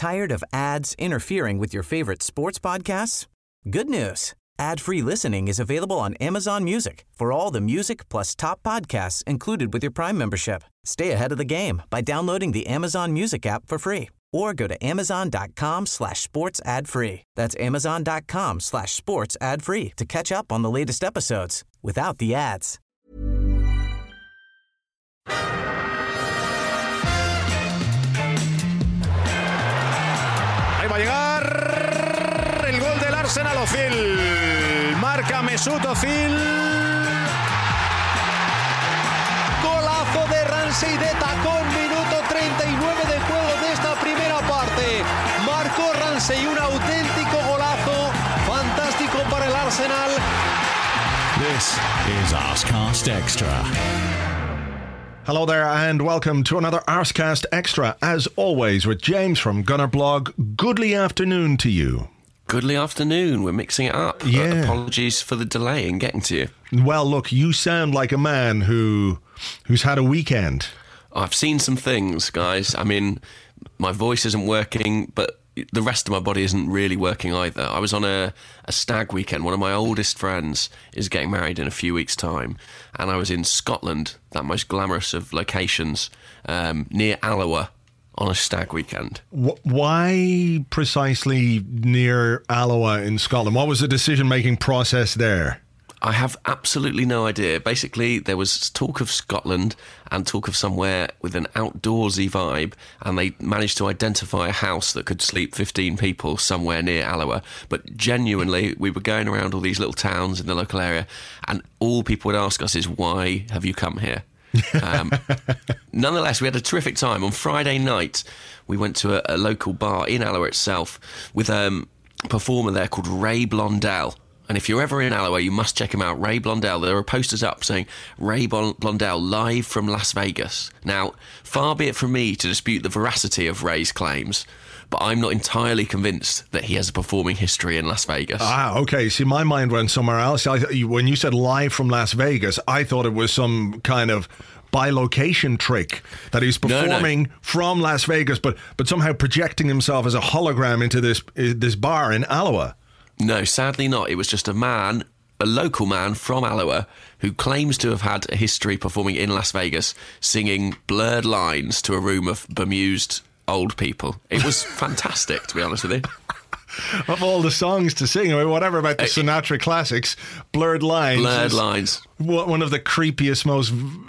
Tired of ads interfering with your favorite sports podcasts? Good news. Ad-free listening is available on Amazon Music for all the music plus top podcasts included with your Prime membership. Stay ahead of the game by downloading the Amazon Music app for free or go to amazon.com/sports ad free. That's amazon.com/sports ad free to catch up on the latest episodes without the ads. Ahí va a llegar el gol del Arsenal. Özil marca Mesut Özil. Golazo de Ramsey de tacón, minuto 39 de juego de esta primera parte. Marcó Ramsey un auténtico golazo, fantástico para el Arsenal. This is Arsecast Extra. Hello there and welcome to another Arsecast Extra, as always with James from Gunner Blog. Goodly afternoon to you. Goodly afternoon. We're mixing it up. Yeah. Apologies for the delay in getting to you. Well, look, you sound like a man who's had a weekend. I've seen some things, guys. I mean, my voice isn't working, but the rest of my body isn't really working either. I was on a stag weekend. One of my oldest friends is getting married in a few weeks' time, and I was in Scotland, that most glamorous of locations, near Alloa, on a stag weekend. Why precisely near Alloa in Scotland? What was the decision-making process there? I have absolutely no idea. Basically, there was talk of Scotland and talk of somewhere with an outdoorsy vibe, and they managed to identify a house that could sleep 15 people somewhere near Alloa. But genuinely, we were going around all these little towns in the local area, and all people would ask us is, why have you come here? Nonetheless, we had a terrific time. On Friday night, we went to a local bar in Alloa itself with a performer there called Ray Blondell. And if you're ever in Alloa, you must check him out. Ray Blondell. There are posters up saying Ray Blondell live from Las Vegas. Now, far be it from me to dispute the veracity of Ray's claims, but I'm not entirely convinced that he has a performing history in Las Vegas. Ah, okay. See, my mind went somewhere else. When you said live from Las Vegas, I thought it was some kind of bilocation trick that he's performing from Las Vegas, but somehow projecting himself as a hologram into this bar in Alloa. No, sadly not. It was just a local man from Alloa who claims to have had a history performing in Las Vegas, singing Blurred Lines to a room of bemused old people. It was fantastic, to be honest with you. Of all the songs to sing, I mean, whatever about the Sinatra classics, Blurred Lines. Blurred Lines. One of the creepiest, most...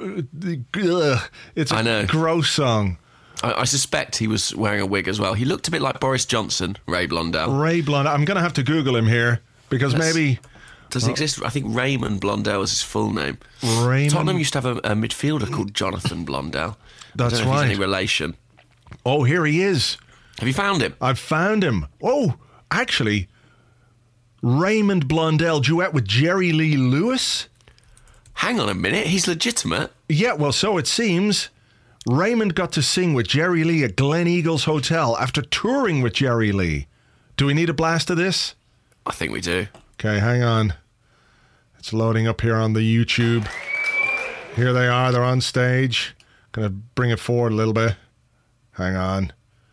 it's a gross song. I suspect he was wearing a wig as well. He looked a bit like Boris Johnson, Ray Blondell. Ray Blondell. I'm going to have to Google him here because maybe... Does it exist? I think Raymond Blondell is his full name. Raymond... Tottenham used to have a midfielder called Jonathan Blondell. That's I don't know right. If he's any relation. Oh, here he is. Have you found him? I've found him. Oh, actually, Raymond Blondell duet with Jerry Lee Lewis. Hang on a minute. He's legitimate. Yeah, well, so it seems. Raymond got to sing with Jerry Lee at Glen Eagles Hotel after touring with Jerry Lee. Do we need a blast of this? I think we do. Okay, hang on. It's loading up here on the YouTube. Here they are. They're on stage. Gonna bring it forward a little bit. Hang on.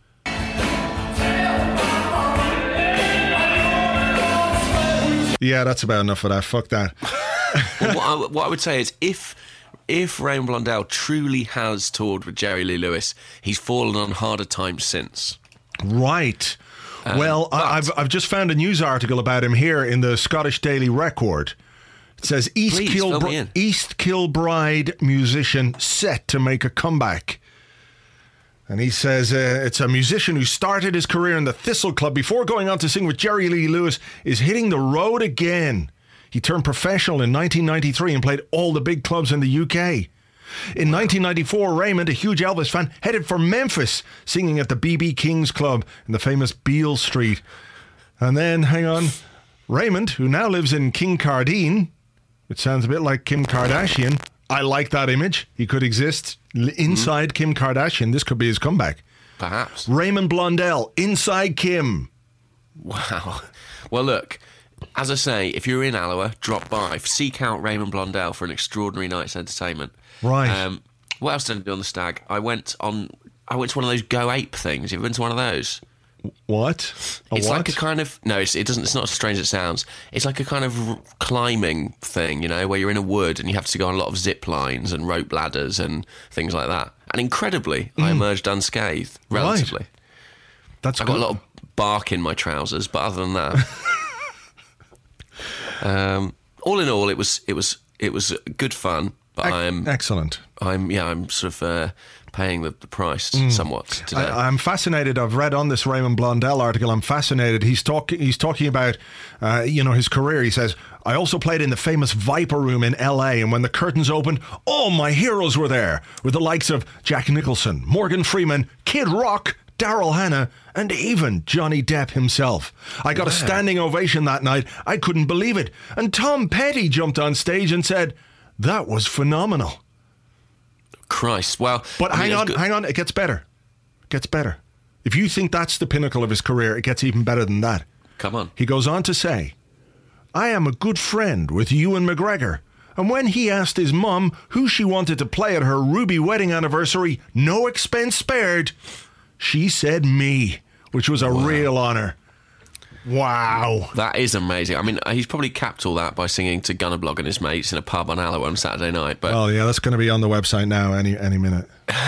Yeah, that's about enough for that. Fuck that. Well, what I would say is if Raymond Blondell truly has toured with Jerry Lee Lewis, he's fallen on harder times since. Right. Well, I've just found a news article about him here in the Scottish Daily Record. It says East Kilbride musician set to make a comeback. And he says it's a musician who started his career in the Thistle Club before going on to sing with Jerry Lee Lewis is hitting the road again. He turned professional in 1993 and played all the big clubs in the UK. In 1994, Raymond, a huge Elvis fan, headed for Memphis, singing at the B.B. King's Club in the famous Beale Street. And then, hang on, Raymond, who now lives in Kincardine, which sounds a bit like Kim Kardashian. I like that image. He could exist inside Kim Kardashian. This could be his comeback. Perhaps. Raymond Blondell, inside Kim. Wow. Well, look, as I say, if you're in Alloa, drop by. Seek out Raymond Blondell for an extraordinary night's entertainment. Right. What else did I do on the stag? I went to one of those Go Ape things. You ever been to one of those? What? It's like a kind of it doesn't. It's not as strange as it sounds. It's like a kind of climbing thing, where you're in a wood and you have to go on a lot of zip lines and rope ladders and things like that. And incredibly, I emerged unscathed. Relatively, Right. That's I good. got a lot of bark in my trousers, but other than that, all in all, it was good fun. But Excellent. I'm sort of paying the price somewhat today. I'm fascinated. I've read on this Raymond Blondell article. I'm fascinated. He's talking about his career. He says, I also played in the famous Viper Room in LA, and when the curtains opened, all my heroes were there, with the likes of Jack Nicholson, Morgan Freeman, Kid Rock, Daryl Hannah, and even Johnny Depp himself. I got a standing ovation that night. I couldn't believe it. And Tom Petty jumped on stage and said, that was phenomenal. Christ. Well, But hang on, it gets better. It gets better. If you think that's the pinnacle of his career, it gets even better than that. Come on. He goes on to say, I am a good friend with Ewan McGregor, and when he asked his mum who she wanted to play at her Ruby wedding anniversary, no expense spared, she said me, which was a real honour. Wow. That is amazing. I mean, he's probably capped all that by singing to Gunnerblog and his mates in a pub on Alloa on Saturday night. But Oh, yeah, that's going to be on the website now any minute.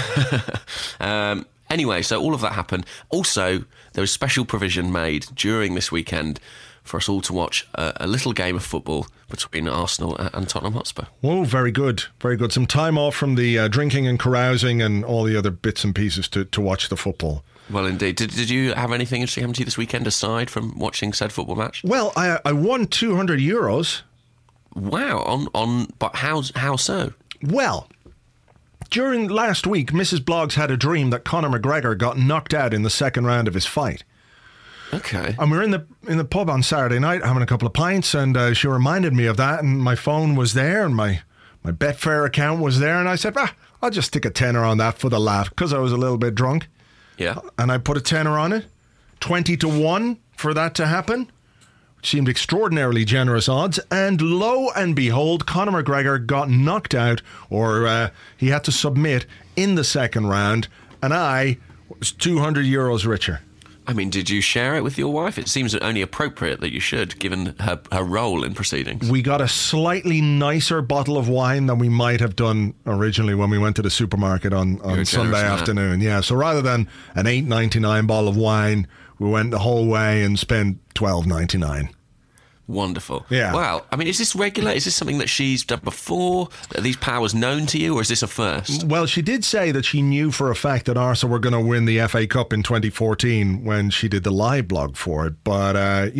Anyway, so all of that happened. Also, there was special provision made during this weekend for us all to watch a little game of football between Arsenal and Tottenham Hotspur. Oh, very good. Very good. Some time off from the drinking and carousing and all the other bits and pieces to watch the football. Well, indeed. Did you have anything interesting happen to you this weekend aside from watching said football match? Well, I won €200. Wow. But how so? Well, during last week, Mrs. Bloggs had a dream that Conor McGregor got knocked out in the second round of his fight. Okay. And we were in the pub on Saturday night having a couple of pints, and she reminded me of that, and my phone was there, and my Betfair account was there, and I said, I'll just stick a tenner on that for the laugh, because I was a little bit drunk. Yeah. And I put a tenner on it, 20-1 for that to happen, which seemed extraordinarily generous odds. And lo and behold, Conor McGregor got knocked out, or he had to submit in the second round, and I was €200 richer. I mean, did you share it with your wife? It seems only appropriate that you should, given her role in proceedings. We got a slightly nicer bottle of wine than we might have done originally when we went to the supermarket on Sunday afternoon. Yeah, so rather than an $8.99 bottle of wine, we went the whole way and spent $12.99. Wonderful. Yeah. Wow. I mean, is this regular? Is this something that she's done before? Are these powers known to you, or is this a first? Well, she did say that she knew for a fact that Arsenal were going to win the FA Cup in 2014 when she did the live blog for it. But,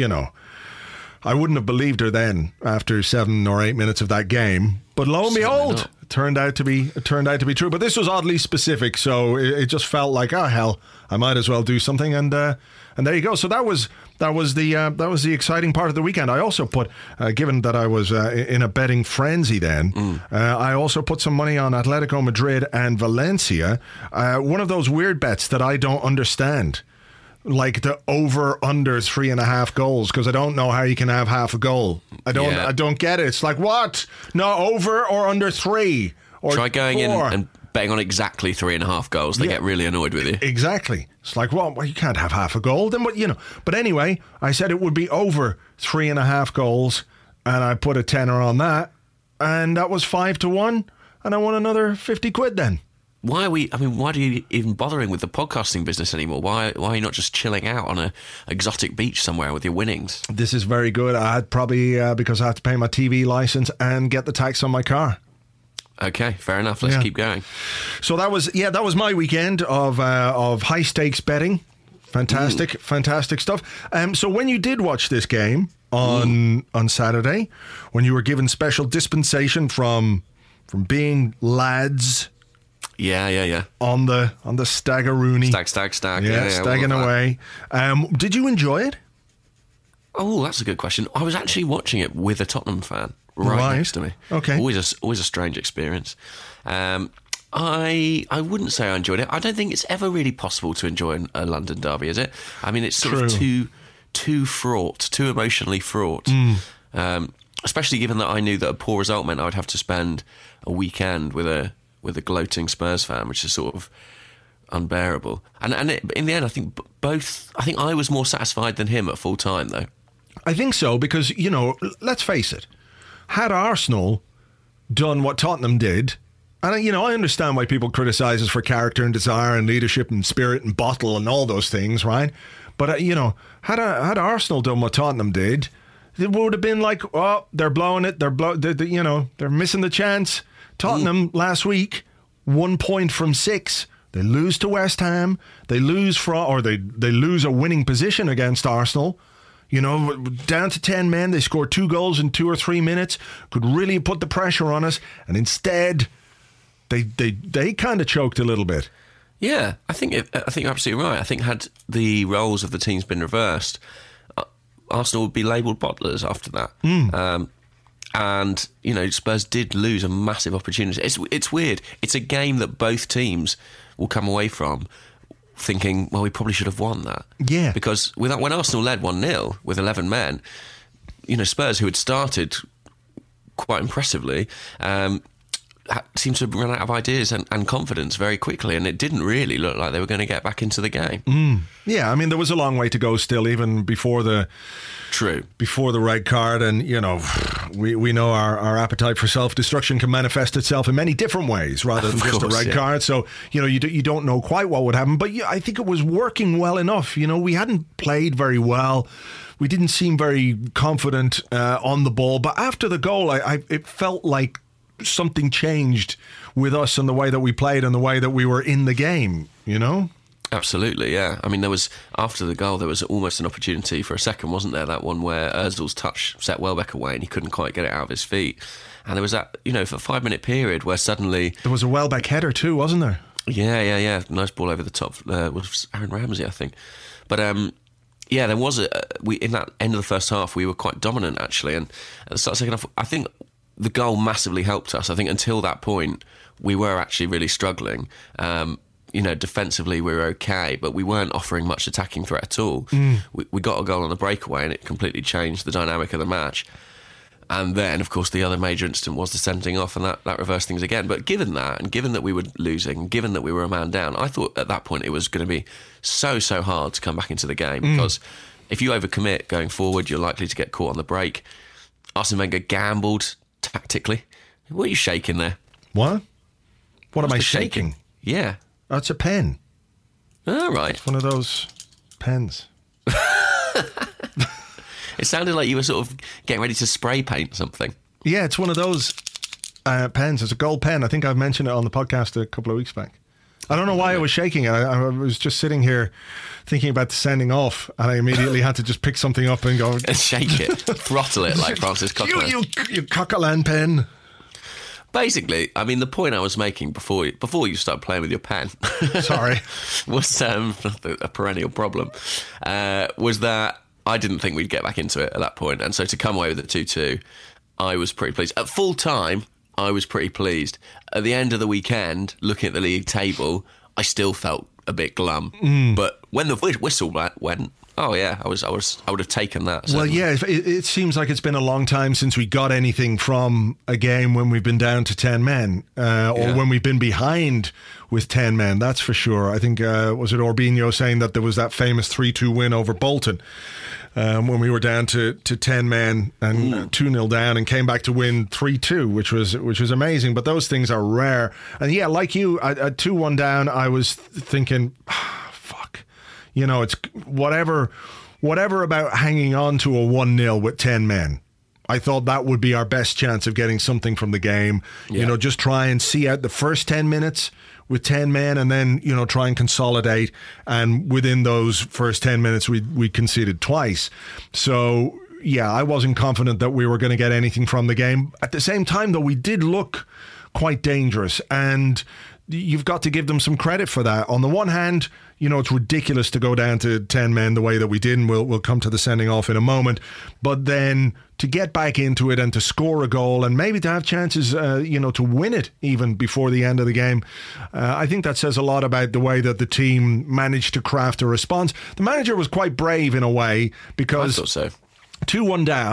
I wouldn't have believed her then after 7 or 8 minutes of that game. But lo and Certainly behold, not. it turned out to be true. But this was oddly specific, so it just felt like, oh hell, I might as well do something. And there you go. So that was the exciting part of the weekend. I also put, given that I was in a betting frenzy then, I also put some money on Atletico Madrid and Valencia. One of those weird bets that I don't understand. Like the over/under 3.5 goals, because I don't know how you can have half a goal. I don't get it. It's like, what? No, over or under 3 or Try going 4. in and betting on exactly 3.5 goals. They get really annoyed with you. Exactly. It's like, well, you can't have half a goal. Then what? But anyway, I said it would be over 3.5 goals, and I put a tenner on that, and that was 5-1, and I won another 50 quid then. Why do you even bothering with the podcasting business anymore? Why are you not just chilling out on a exotic beach somewhere with your winnings? This is very good. I'd probably, because I have to pay my TV license and get the tax on my car. Okay, fair enough. Let's keep going. So that was my weekend of high stakes betting. Fantastic stuff. So when you did watch this game on Saturday, when you were given special dispensation from being lads. Yeah. On the Staggeroony. Stag. Yeah, stagging away. Did you enjoy it? Oh, that's a good question. I was actually watching it with a Tottenham fan right next to me. Okay. Always a strange experience. I wouldn't say I enjoyed it. I don't think it's ever really possible to enjoy a London derby, is it? I mean, it's sort of too fraught, too emotionally fraught. Especially given that I knew that a poor result meant I would have to spend a weekend with a gloating Spurs fan, which is sort of unbearable. And in the end, I think I was more satisfied than him at full time, though. I think so, because, let's face it, had Arsenal done what Tottenham did, and, I understand why people criticise us for character and desire and leadership and spirit and bottle and all those things, right? But, had Arsenal done what Tottenham did, it would have been like, oh, they're blowing it, they're missing the chance. Tottenham last week, 1 point from 6. They lose to West Ham. They lose they lose a winning position against Arsenal. Down to 10 men. They scored 2 goals in 2 or 3 minutes. Could really put the pressure on us. And instead, they kind of choked a little bit. Yeah, I think you're absolutely right. I think had the roles of the teams been reversed, Arsenal would be labelled bottlers after that. And, Spurs did lose a massive opportunity. It's weird. It's a game that both teams will come away from thinking, well, we probably should have won that. Yeah. Because when Arsenal led 1-0 with 11 men, Spurs, who had started quite impressively, seemed to run out of ideas and confidence very quickly, and it didn't really look like they were going to get back into the game. Yeah, I mean, there was a long way to go still, even before the red card, and we know our appetite for self-destruction can manifest itself in many different ways rather than just a red card. So you don't know quite what would happen, but I think it was working well enough. We hadn't played very well. We didn't seem very confident on the ball, but after the goal, it felt like something changed with us and the way that we played and the way that we were in the game, Absolutely, yeah. I mean, after the goal, there was almost an opportunity for a second, wasn't there? That one where Ozil's touch set Welbeck away and he couldn't quite get it out of his feet. And there was that, for a 5-minute period where suddenly... There was a Welbeck header too, wasn't there? Yeah. Nice ball over the top. Was Aaron Ramsey, I think. But... there was in that end of the first half, we were quite dominant, actually. And at the start of the second half, I think the goal massively helped us. I think until that point, we were actually really struggling. Defensively, we were okay, but we weren't offering much attacking threat at all. We got a goal on the breakaway, and it completely changed the dynamic of the match. And then, of course, the other major incident was the sending off, and that reversed things again. But given that, and given that we were losing, given that we were a man down, I thought at that point it was going to be so hard to come back into the game, because if you overcommit going forward, you're likely to get caught on the break. Arsene Wenger gambled tactically. What are you shaking there? What am I shaking? Yeah. That's a pen. Oh, right. It's one of those pens. It sounded like you were sort of getting ready to spray paint something. Yeah, it's one of those pens. It's a gold pen. I think I've mentioned it on the podcast a couple of weeks back. I don't know why I was shaking it. I was just sitting here thinking about the sending off, and I immediately had to just pick something up and go... And shake it. Throttle it like Francis Coquelin. You Coquelin pen. Basically, I mean, the point I was making before you started playing with your pen... Sorry. ...was a perennial problem, was that I didn't think we'd get back into it at that point. And so to come away with the 2-2, I was pretty pleased. At full time, I was pretty pleased. At the end of the weekend, looking at the league table, I still felt a bit glum. But when the whistle went, oh yeah, I would have taken that. Certainly. Well, yeah, it seems like it's been a long time since we got anything from a game when we've been down to 10 men, or when we've been behind with 10 men, that's for sure. I think, was it Orbinho saying that there was that famous 3-2 win over Bolton? When we were down to 10 men and 2-0 down and came back to win 3-2, which was amazing. But those things are rare. And yeah, like you, at 2-1 down, I was thinking, fuck. It's whatever about hanging on to a 1-0 with 10 men. I thought that would be our best chance of getting something from the game. Yeah. Just try and see out the first 10 minutes with 10 men and then, try and consolidate. And within those first 10 minutes, we conceded twice. So, yeah, I wasn't confident that we were going to get anything from the game. At the same time, though, we did look quite dangerous. And you've got to give them some credit for that. On the one hand, it's ridiculous to go down to 10 men the way that we did, and we'll come to the sending off in a moment. But then to get back into it and to score a goal and maybe to have chances, to win it even before the end of the game, I think that says a lot about the way that the team managed to craft a response. The manager was quite brave in a way because... I thought so. 2-1 down,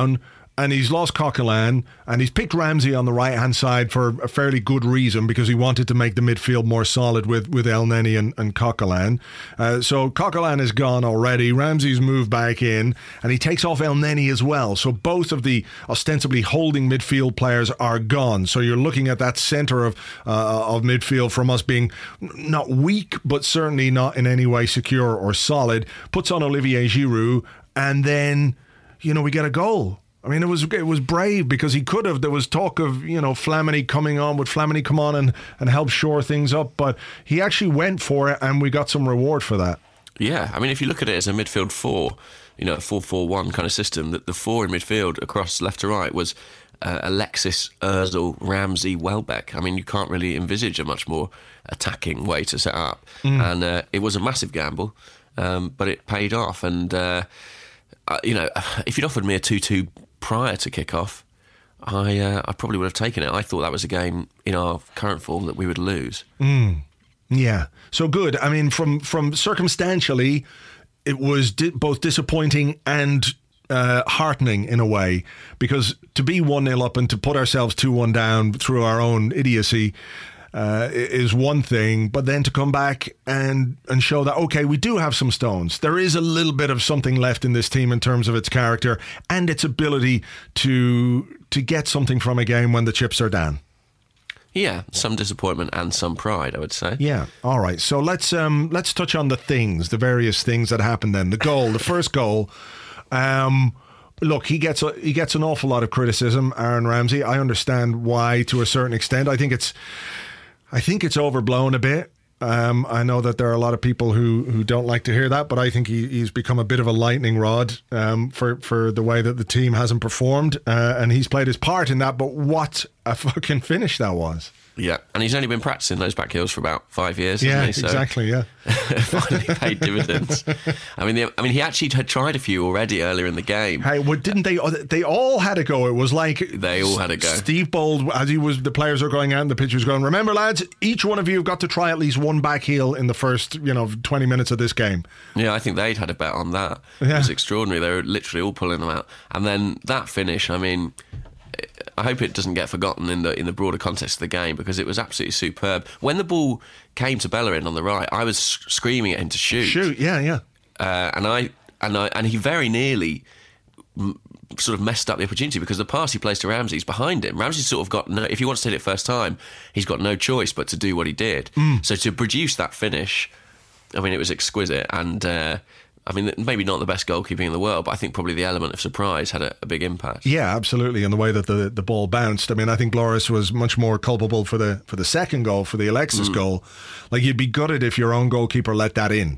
and he's lost Coquelin, and he's picked Ramsey on the right-hand side for a fairly good reason, because he wanted to make the midfield more solid with Elneny and Coquelin. So Coquelin is gone already. Ramsey's moved back in, and he takes off Elneny as well. So both of the ostensibly holding midfield players are gone. So you're looking at that centre of midfield from us being not weak, but certainly not in any way secure or solid. Puts on Olivier Giroud, and then, we get a goal. I mean, it was brave, because he could have. There was talk of, Flamini coming on. Would Flamini come on and help shore things up? But he actually went for it, and we got some reward for that. Yeah, I mean, if you look at it as a midfield four, a 4-4-1 kind of system, that the four in midfield across left to right was Alexis, Ozil, Ramsey, Welbeck. I mean, you can't really envisage a much more attacking way to set up. And it was a massive gamble, but it paid off. And, if you'd offered me a 2-2 prior to kick-off, I probably would have taken it. I thought that was a game in our current form that we would lose. Yeah, so good. I mean, from circumstantially, it was both disappointing and heartening in a way, because to be 1-0 up and to put ourselves 2-1 down through our own idiocy is one thing, but then to come back and show that, okay, we do have some stones. There is a little bit of something left in this team in terms of its character and its ability to get something from a game when the chips are down. Yeah, some disappointment and some pride, I would say. Yeah, all right. So let's touch on the various things that happened then. The goal, the first goal. Look, he gets an awful lot of criticism, Aaron Ramsey. I understand why to a certain extent. I think it's overblown a bit. I know that there are a lot of people who don't like to hear that, but I think he's become a bit of a lightning rod for the way that the team hasn't performed, and he's played his part in that. But what a fucking finish that was! Yeah, and he's only been practicing those back heels for about 5 years. Hasn't he? So Exactly. Yeah, finally paid dividends. I mean, he actually had tried a few already earlier in the game. Hey, didn't they? They all had a go. It was like they all had a go. Steve Bold, as the players are going out and the pitchers going, remember, lads, each one of you have got to try at least one back heel in the first 20 minutes of this game. Yeah, I think they'd had a bet on that. Yeah. It was extraordinary. They were literally all pulling them out, and then that finish. I mean, I hope it doesn't get forgotten in the broader context of the game, because it was absolutely superb. When the ball came to Bellerin on the right, I was screaming at him to shoot. Shoot, yeah. And he very nearly sort of messed up the opportunity, because the pass he plays to Ramsey's behind him. Ramsey's sort of got if he wants to hit it first time, he's got no choice but to do what he did. So to produce that finish, I mean, it was exquisite. And I mean, maybe not the best goalkeeping in the world, but I think probably the element of surprise had a big impact. Yeah, absolutely. And the way that the ball bounced. I mean, I think Lloris was much more culpable for the second goal, for the Alexis goal. Like, you'd be gutted if your own goalkeeper let that in.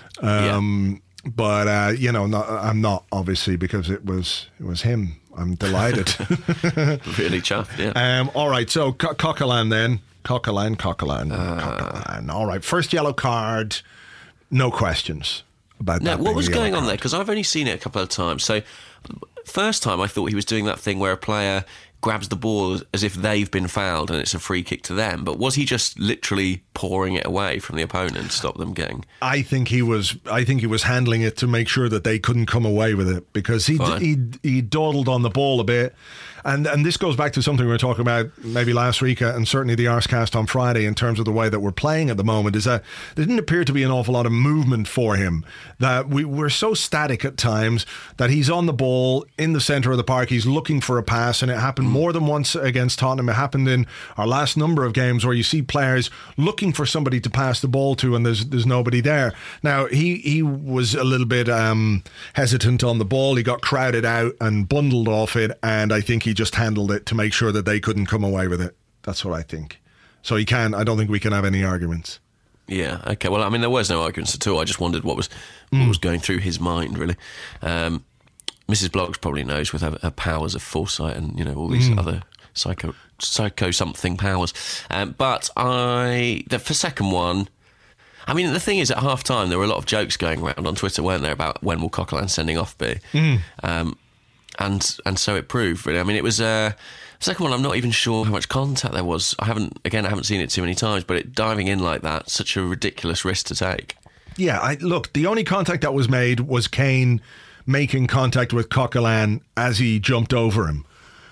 But I'm not, obviously, because it was him. I'm delighted. Really chuffed. Yeah. All right. So Coquelin then. Coquelin. All right. First yellow card. No questions about that. What was going on there? Because I've only seen it a couple of times. So first time I thought he was doing that thing where a player grabs the ball as if they've been fouled and it's a free kick to them. But was he just literally pouring it away from the opponent to stop them getting? I think he was handling it to make sure that they couldn't come away with it, because he dawdled on the ball a bit. And this goes back to something we were talking about maybe last week, and certainly the Arscast on Friday, in terms of the way that we're playing at the moment, is that there didn't appear to be an awful lot of movement for him. That we're so static at times that he's on the ball in the centre of the park, he's looking for a pass, and it happened more than once against Tottenham. It happened in our last number of games where you see players looking for somebody to pass the ball to, and there's nobody there. Now, he was a little bit hesitant on the ball. He got crowded out and bundled off it, and I think he just handled it to make sure that they couldn't come away with it. That's what I think. So I don't think we can have any arguments. Yeah, okay. Well, I mean, there was no arguments at all. I just wondered what was going through his mind, really. Mrs. Bloggs probably knows, with her powers of foresight and all these other psycho something powers. But for second one, I mean, the thing is, at half time there were a lot of jokes going around on Twitter, weren't there, about when will Coquelin sending off be? And so it proved, really. I mean, it was second one. I'm not even sure how much contact there was. I haven't seen it too many times, but diving in like that, such a ridiculous risk to take. Yeah, look, the only contact that was made was Kane making contact with Coquelin as he jumped over him.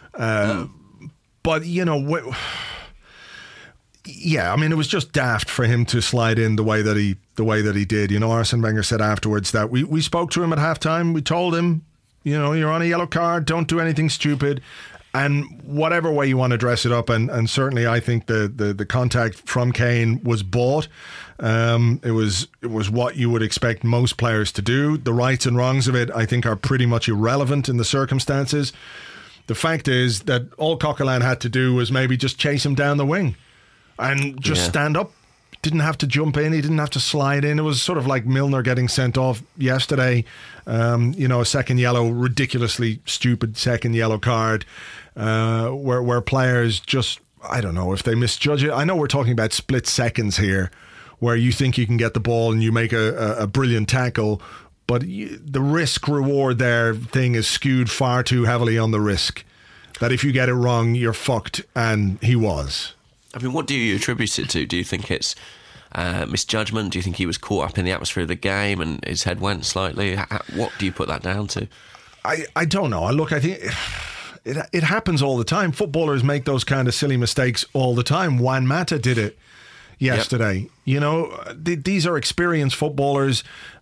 But, you know, yeah, I mean, it was just daft for him to slide in the way that he did. You know, Arsene Wenger said afterwards that we spoke to him at halftime. We told him, you know, you're on a yellow card, don't do anything stupid. And whatever way you want to dress it up, and certainly I think the contact from Kane was bought. It was what you would expect most players to do. The rights and wrongs of it, I think, are pretty much irrelevant in the circumstances. The fact is that all Coquelin had to do was maybe just chase him down the wing and just stand up. Didn't have to jump in. He didn't have to slide in. It was sort of like Milner getting sent off yesterday. You know, a second yellow, ridiculously stupid second yellow card, where players just, I don't know if they misjudge it. I know we're talking about split seconds here, where you think you can get the ball and you make a brilliant tackle, but the risk reward there thing is skewed far too heavily on the risk. That if you get it wrong, you're fucked, and he was. I mean, what do you attribute it to? Do you think it's misjudgment? Do you think he was caught up in the atmosphere of the game and his head went slightly? What do you put that down to? I don't know. Look, I think it happens all the time. Footballers make those kind of silly mistakes all the time. Juan Mata did it yesterday. Yep. You know, these are experienced footballers.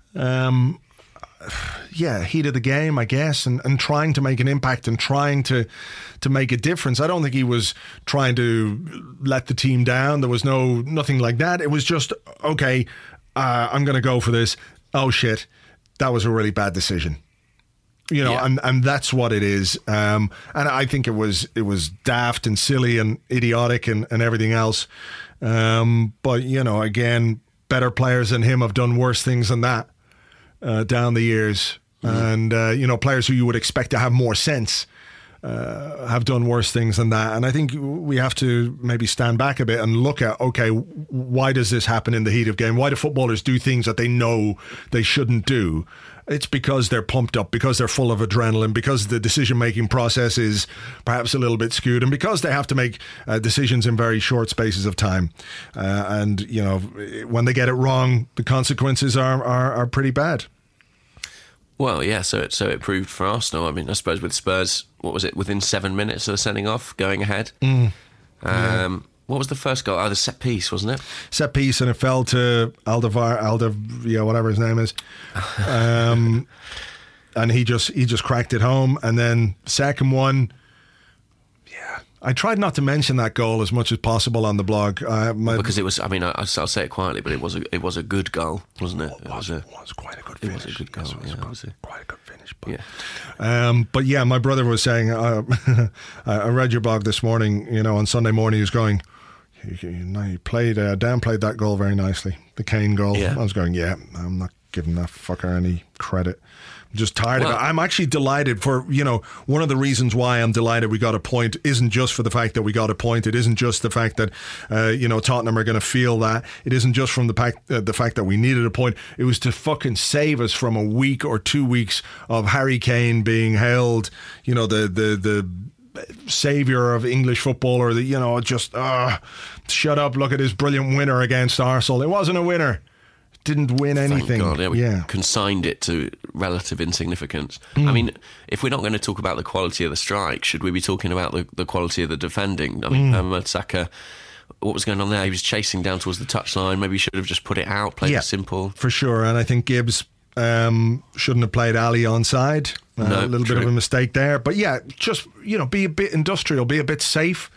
Heat of the game, I guess, and trying to make an impact and trying to make a difference. I don't think he was trying to let the team down. There was nothing like that. It was just, okay, I'm going to go for this. Oh shit, that was a really bad decision. You know, and that's what it is. And I think it was daft and silly and idiotic and everything else. But, you know, again, better players than him have done worse things than that down the years. And, you know, players who you would expect to have more sense have done worse things than that. And I think we have to maybe stand back a bit and look at, okay, why does this happen in the heat of game? Why do footballers do things that they know they shouldn't do? It's because they're pumped up, because they're full of adrenaline, because the decision-making process is perhaps a little bit skewed, and because they have to make decisions in very short spaces of time. And, you know, when they get it wrong, the consequences are pretty bad. Well, yeah, so it proved for Arsenal. I mean, I suppose with Spurs, what was it, within 7 minutes of the sending off, going ahead? What was the first goal? Oh, the set piece, wasn't it? Set piece, and it fell to Alder, whatever his name is. And he just cracked it home. And then second one, I tried not to mention that goal as much as possible on the blog. Because it was, I mean, I'll say it quietly, but it was a good goal, wasn't it? It was quite a good finish. It was a good goal, quite a good finish. But yeah, my brother was saying, I read your blog this morning, you know, on Sunday morning, he was going, you played, downplayed that goal very nicely, the Kane goal. I was going, I'm not giving that fucker any credit. I'm just tired of it. I'm actually delighted for, you know, one of the reasons why I'm delighted we got a point isn't just for the fact that we got a point. It isn't just the fact that, you know, Tottenham are going to feel that. It isn't just from the fact that we needed a point. It was to fucking save us from a week or 2 weeks of Harry Kane being held, you know, the saviour of English football, or the, you know, just shut up, look at his brilliant winner against Arsenal. It wasn't a winner. Didn't win anything. Thank God, we consigned it to relative insignificance. I mean, if we're not going to talk about the quality of the strike, should we be talking about the quality of the defending? I mean, Mertesacker, what was going on there? He was chasing down towards the touchline. Maybe he should have just put it out, played it simple. For sure, and I think Gibbs shouldn't have played Ali onside. A little bit of a mistake there. But yeah, just, you know, be a bit industrial, be a bit safe,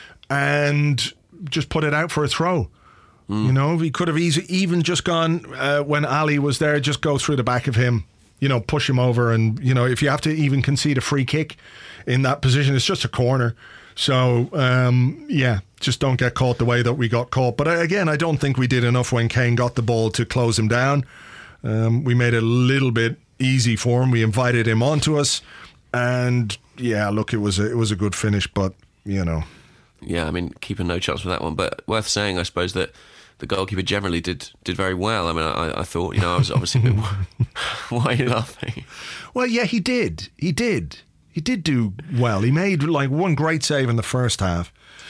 and just put it out for a throw. You know, he could have even just gone, when Ali was there, just go through the back of him, you know, push him over. And, you know, if you have to even concede a free kick in that position, it's just a corner. So, just don't get caught the way that we got caught. But again, I don't think we did enough when Kane got the ball to close him down. We made it a little bit easy for him. We invited him onto us. And, yeah, look, it was a good finish, but, you know. Yeah, I mean, keeping no chance for that one. But worth saying, I suppose, that the goalkeeper generally did very well. I mean, I thought, you know, I was obviously a bit... Why are you laughing? Well, yeah, he did. He did do well. He made, like, one great save in the first half.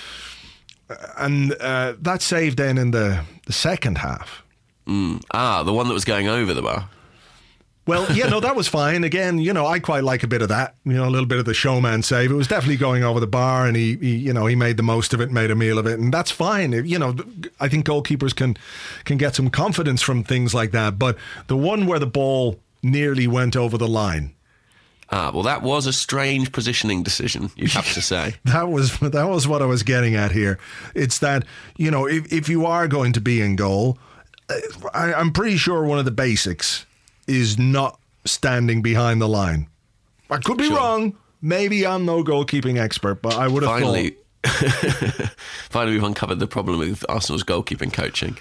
And that save then in the second half. The one that was going over the bar. Well, yeah, no, that was fine. Again, I quite like a bit of that. A little bit of the showman save. It was definitely going over the bar, and he made the most of it, made a meal of it, and that's fine. I think goalkeepers can get some confidence from things like that. But the one where the ball nearly went over the line. Well, that was a strange positioning decision, you'd have to say. That was what I was getting at here. It's that, if you are going to be in goal, I'm pretty sure one of the basics is not standing behind the line. I could be wrong. Maybe I'm no goalkeeping expert, but I would have thought. Finally, we've uncovered the problem with Arsenal's goalkeeping coaching.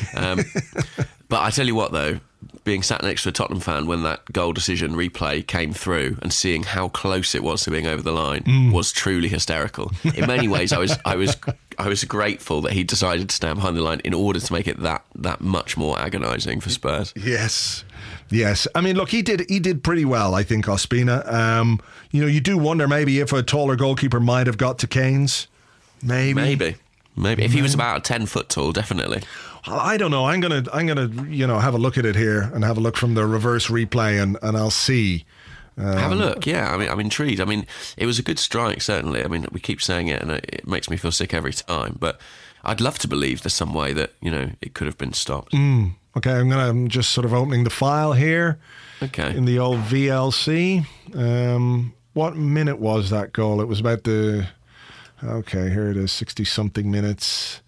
But I tell you what, though, being sat next to a Tottenham fan when that goal decision replay came through and seeing how close it was to being over the line was truly hysterical. In many ways, I was grateful that he decided to stand behind the line in order to make it that much more agonising for Spurs. Yes. I mean, look, he did pretty well, I think, Ospina. You do wonder maybe if a taller goalkeeper might have got to Keynes. Maybe. If he was about 10 foot tall, definitely. I don't know. I'm gonna have a look at it here and have a look from the reverse replay, and I'll see. Have a look. Yeah, I'm intrigued. I mean, it was a good strike, certainly. I mean, we keep saying it, and it makes me feel sick every time. But I'd love to believe there's some way that it could have been stopped. Okay, I'm just sort of opening the file here. Okay. In the old VLC. What minute was that goal? It was about okay, here it is, 60-something minutes.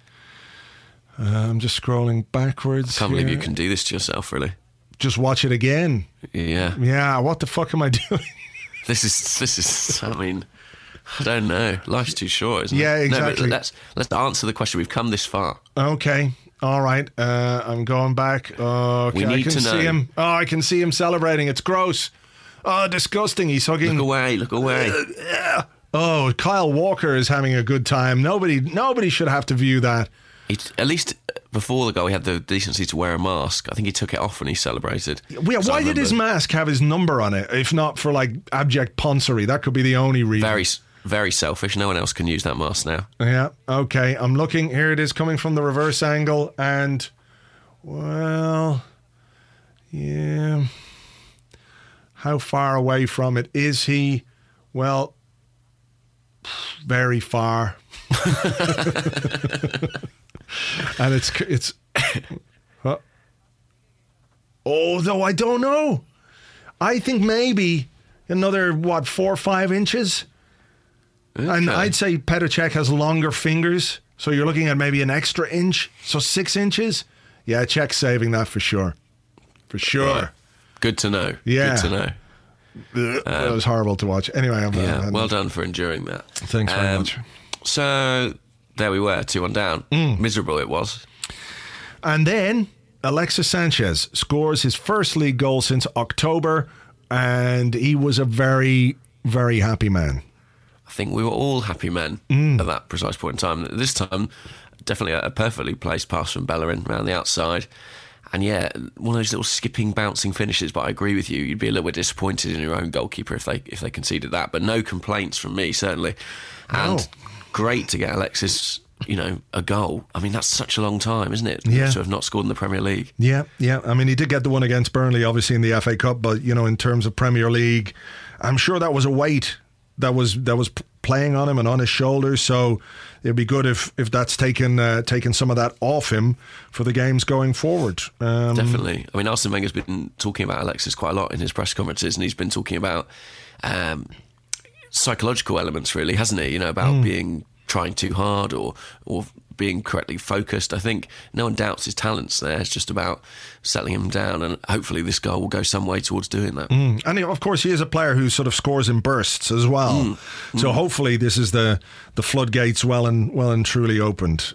I'm just scrolling backwards. I can't believe you can do this to yourself, really. Just watch it again. Yeah. Yeah, what the fuck am I doing? This is. I mean, I don't know. Life's too short, isn't it? Yeah, exactly. No, but let's answer the question. We've come this far. Okay. All right. I'm going back. Okay, we need to know. See him. Oh, I can see him celebrating. It's gross. Oh, disgusting. He's hugging. Look away. Oh, Kyle Walker is having a good time. Nobody should have to view that. At least before the goal, he had the decency to wear a mask. I think he took it off when he celebrated. Yeah, why did his mask have his number on it? If not for abject poncery, that could be the only reason. Very, very selfish. No one else can use that mask now. Yeah. Okay. I'm looking. Here it is, coming from the reverse angle, and well, yeah. How far away from it is he? Well, very far. And it's though I don't know. I think maybe another 4 or 5 inches. Okay. And I'd say Petr Cech has longer fingers, so you're looking at maybe an extra inch, so 6 inches. Yeah, Cech's saving that for sure. Right. Good to know. Yeah. Good to know. It was horrible to watch. Anyway, well done for enduring that. Thanks very much. So there we were, 2-1 down. Miserable it was. And then Alexis Sanchez scores his first league goal since October, and he was a very, very happy man. I think we were all happy men at that precise point in time. This time, definitely a perfectly placed pass from Bellerin around the outside. And yeah, one of those little skipping, bouncing finishes. But I agree with you. You'd be a little bit disappointed in your own goalkeeper if they conceded that. But no complaints from me, certainly. And great to get Alexis, a goal. I mean, that's such a long time, isn't it? Yeah. To have not scored in the Premier League. Yeah. I mean, he did get the one against Burnley, obviously, in the FA Cup. But, in terms of Premier League, I'm sure that was a weight that was playing on him and on his shoulders. So it'd be good if that's taken some of that off him for the games going forward. Definitely. I mean, Arsene Wenger's been talking about Alexis quite a lot in his press conferences, and he's been talking about psychological elements, really, hasn't he? About trying too hard or being correctly focused. I think no one doubts his talents there. It's just about settling him down, and hopefully this goal will go some way towards doing that. And of course, he is a player who sort of scores in bursts as well. So hopefully this is the floodgates well and truly opened.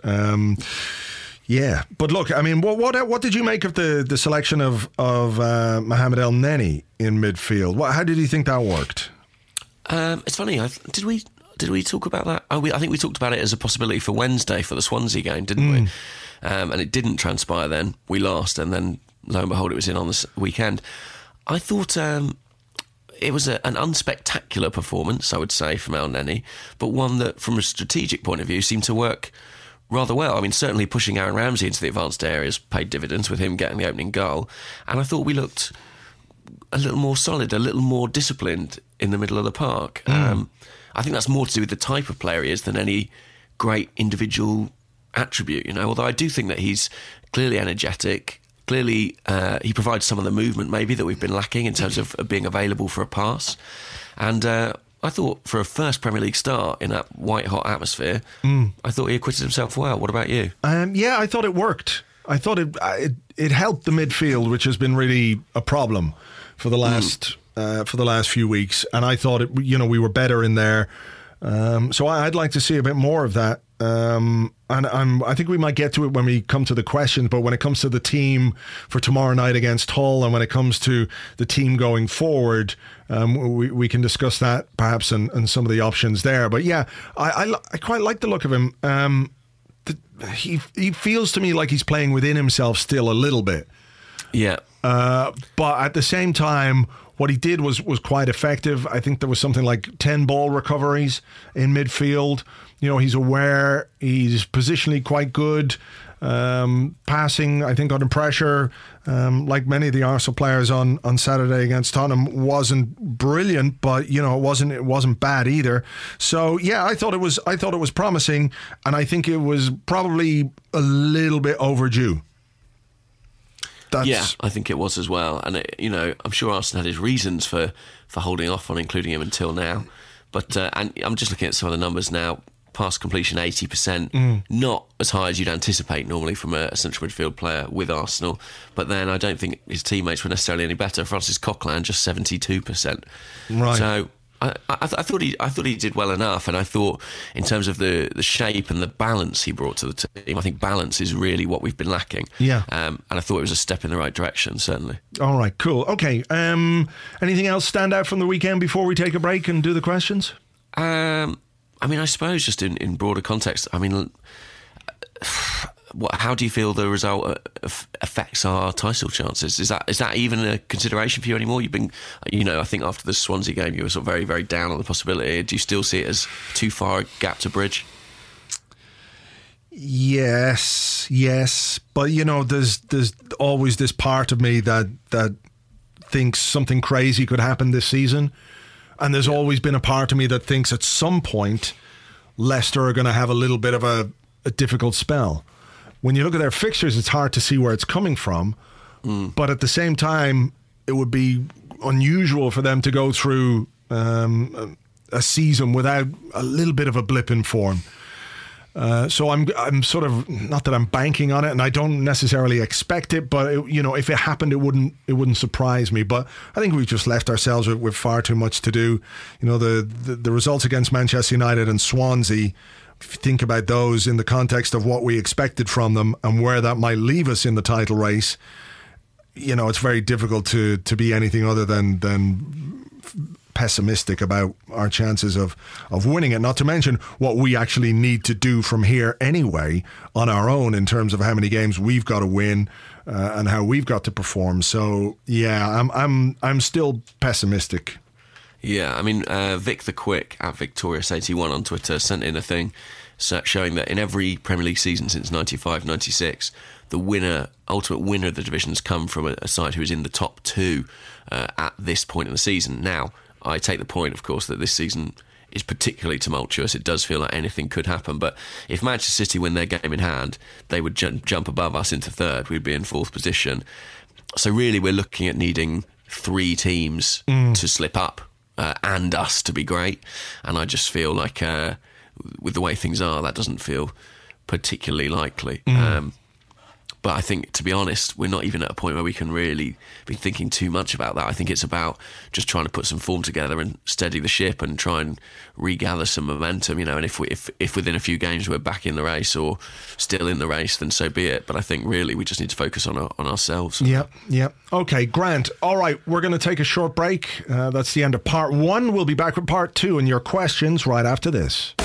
Yeah, but look, I mean, what did you make of the selection of Mohamed El Neni in midfield? How did you think that worked? It's funny. Did we talk about that? I think we talked about it as a possibility for Wednesday for the Swansea game, didn't we? And it didn't transpire then. We lost, and then lo and behold, it was in on the weekend. I thought it was an unspectacular performance, I would say, from El Neni, but one that, from a strategic point of view, seemed to work rather well. I mean, certainly pushing Aaron Ramsey into the advanced areas paid dividends with him getting the opening goal. And I thought we looked a little more solid, a little more disciplined in the middle of the park. I think that's more to do with the type of player he is than any great individual attribute, you know. Although I do think that he's clearly energetic. Clearly, he provides some of the movement maybe that we've been lacking in terms of being available for a pass. And I thought for a first Premier League start in that white-hot atmosphere, I thought he acquitted himself well. What about you? Yeah, I thought it worked. I thought it helped the midfield, which has been really a problem for the last few weeks. And I thought we were better in there. So I'd like to see a bit more of that. And I think we might get to it when we come to the questions, but when it comes to the team for tomorrow night against Hull, and when it comes to the team going forward, we can discuss that perhaps and some of the options there. But yeah, I quite like the look of him. He feels to me like he's playing within himself still a little bit. Yeah. But at the same time, what he did was quite effective. I think there was something like 10 ball recoveries in midfield. You know, he's aware, he's positionally quite good. Passing, I think, under pressure, like many of the Arsenal players on Saturday against Tottenham, wasn't brilliant, but you know, it wasn't bad either. So yeah, I thought it was promising, and I think it was probably a little bit overdue. Yeah, I think it was as well. And, I'm sure Arsenal had his reasons for holding off on including him until now. But and I'm just looking at some of the numbers now. Pass completion 80%, not as high as you'd anticipate normally from a central midfield player with Arsenal. But then I don't think his teammates were necessarily any better. Francis Coquelin, just 72%. Right. So I thought he did well enough, and I thought in terms of the shape and the balance he brought to the team, I think balance is really what we've been lacking. Yeah. And I thought it was a step in the right direction, certainly. All right, cool. Okay. Anything else stand out from the weekend before we take a break and do the questions? I suppose just in broader context, how do you feel the result affects our title chances? Is that even a consideration for you anymore? You've been, I think after the Swansea game, you were sort of very, very down on the possibility. Do you still see it as too far a gap to bridge? Yes, but there's always this part of me that thinks something crazy could happen this season. And there's always been a part of me that thinks at some point Leicester are going to have a little bit of a difficult spell. When you look at their fixtures, it's hard to see where it's coming from. But at the same time, it would be unusual for them to go through a season without a little bit of a blip in form. So I'm sort of, not that I'm banking on it, and I don't necessarily expect it, but if it happened, it wouldn't surprise me. But I think we've just left ourselves with far too much to do. The results against Manchester United and Swansea, if you think about those in the context of what we expected from them and where that might leave us in the title race, it's very difficult to be anything other than pessimistic about our chances of winning it, not to mention what we actually need to do from here anyway on our own in terms of how many games we've got to win and how we've got to perform. So yeah, I'm still pessimistic. Yeah, Vic the Quick at Victorious81 on Twitter sent in a thing showing that in every Premier League season since 95-96, the ultimate winner of the divisions come from a side who is in the top two at this point in the season. Now, I take the point, of course, that this season is particularly tumultuous. It does feel like anything could happen. But if Manchester City win their game in hand, they would jump above us into third. We'd be in fourth position. So really, we're looking at needing 3 teams to slip up and us to be great. And I just feel like with the way things are, that doesn't feel particularly likely. But I think, to be honest, we're not even at a point where we can really be thinking too much about that. I think it's about just trying to put some form together and steady the ship and try and regather some momentum, and if within a few games we're back in the race or still in the race, then so be it. But I think really we just need to focus on ourselves. Yeah. Okay, Grant. All right, we're going to take a short break. That's the end of part 1. We'll be back with part 2 and your questions right after this.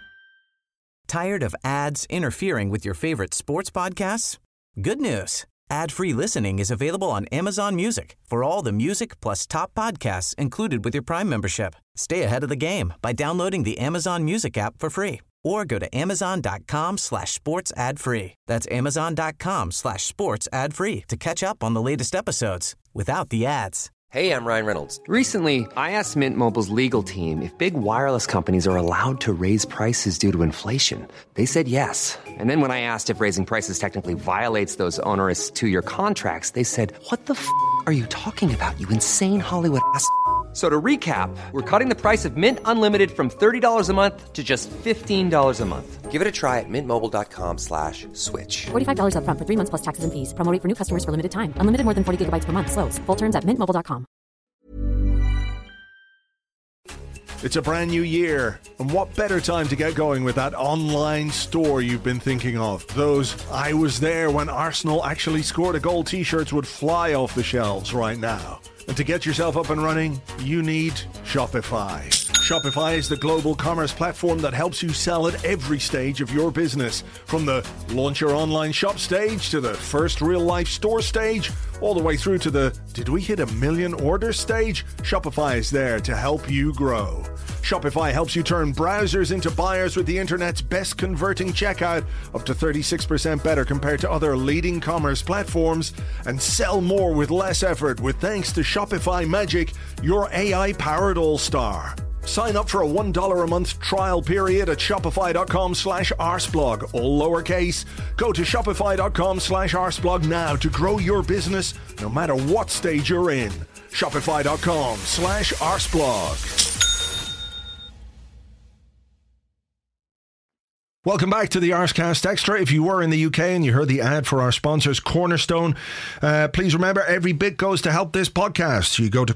Tired of ads interfering with your favorite sports podcasts? Good news. Ad-free listening is available on Amazon Music for all the music plus top podcasts included with your Prime membership. Stay ahead of the game by downloading the Amazon Music app for free or go to amazon.com/sports ad free. That's amazon.com/sports ad free to catch up on the latest episodes without the ads. Hey, I'm Ryan Reynolds. Recently, I asked Mint Mobile's legal team if big wireless companies are allowed to raise prices due to inflation. They said yes. And then when I asked if raising prices technically violates those onerous two-year contracts, they said, "What the f*** are you talking about, you insane Hollywood ass?" So to recap, we're cutting the price of Mint Unlimited from $30 a month to just $15 a month. Give it a try at mintmobile.com/switch. $45 up front for 3 months plus taxes and fees. Promo rate for new customers for limited time. Unlimited more than 40 gigabytes per month. Slows full terms at mintmobile.com. It's a brand new year, and what better time to get going with that online store you've been thinking of? Those "I was there when Arsenal actually scored a goal" t-shirts would fly off the shelves right now. And to get yourself up and running, you need Shopify. Shopify is the global commerce platform that helps you sell at every stage of your business. From the launch your online shop stage to the first real-life store stage, all the way through to the "did we hit 1 million orders" stage, Shopify is there to help you grow. Shopify helps you turn browsers into buyers with the internet's best converting checkout, up to 36% better compared to other leading commerce platforms, and sell more with less effort with thanks to Shopify Magic, your AI-powered all-star. Sign up for a $1 a month trial period at shopify.com/arsblog, all lowercase. Go to shopify.com/arsblog now to grow your business no matter what stage you're in. Shopify.com/arsblog. Welcome back to the Arscast Extra. If you were in the UK and you heard the ad for our sponsors, Cornerstone, please remember every bit goes to help this podcast. You go to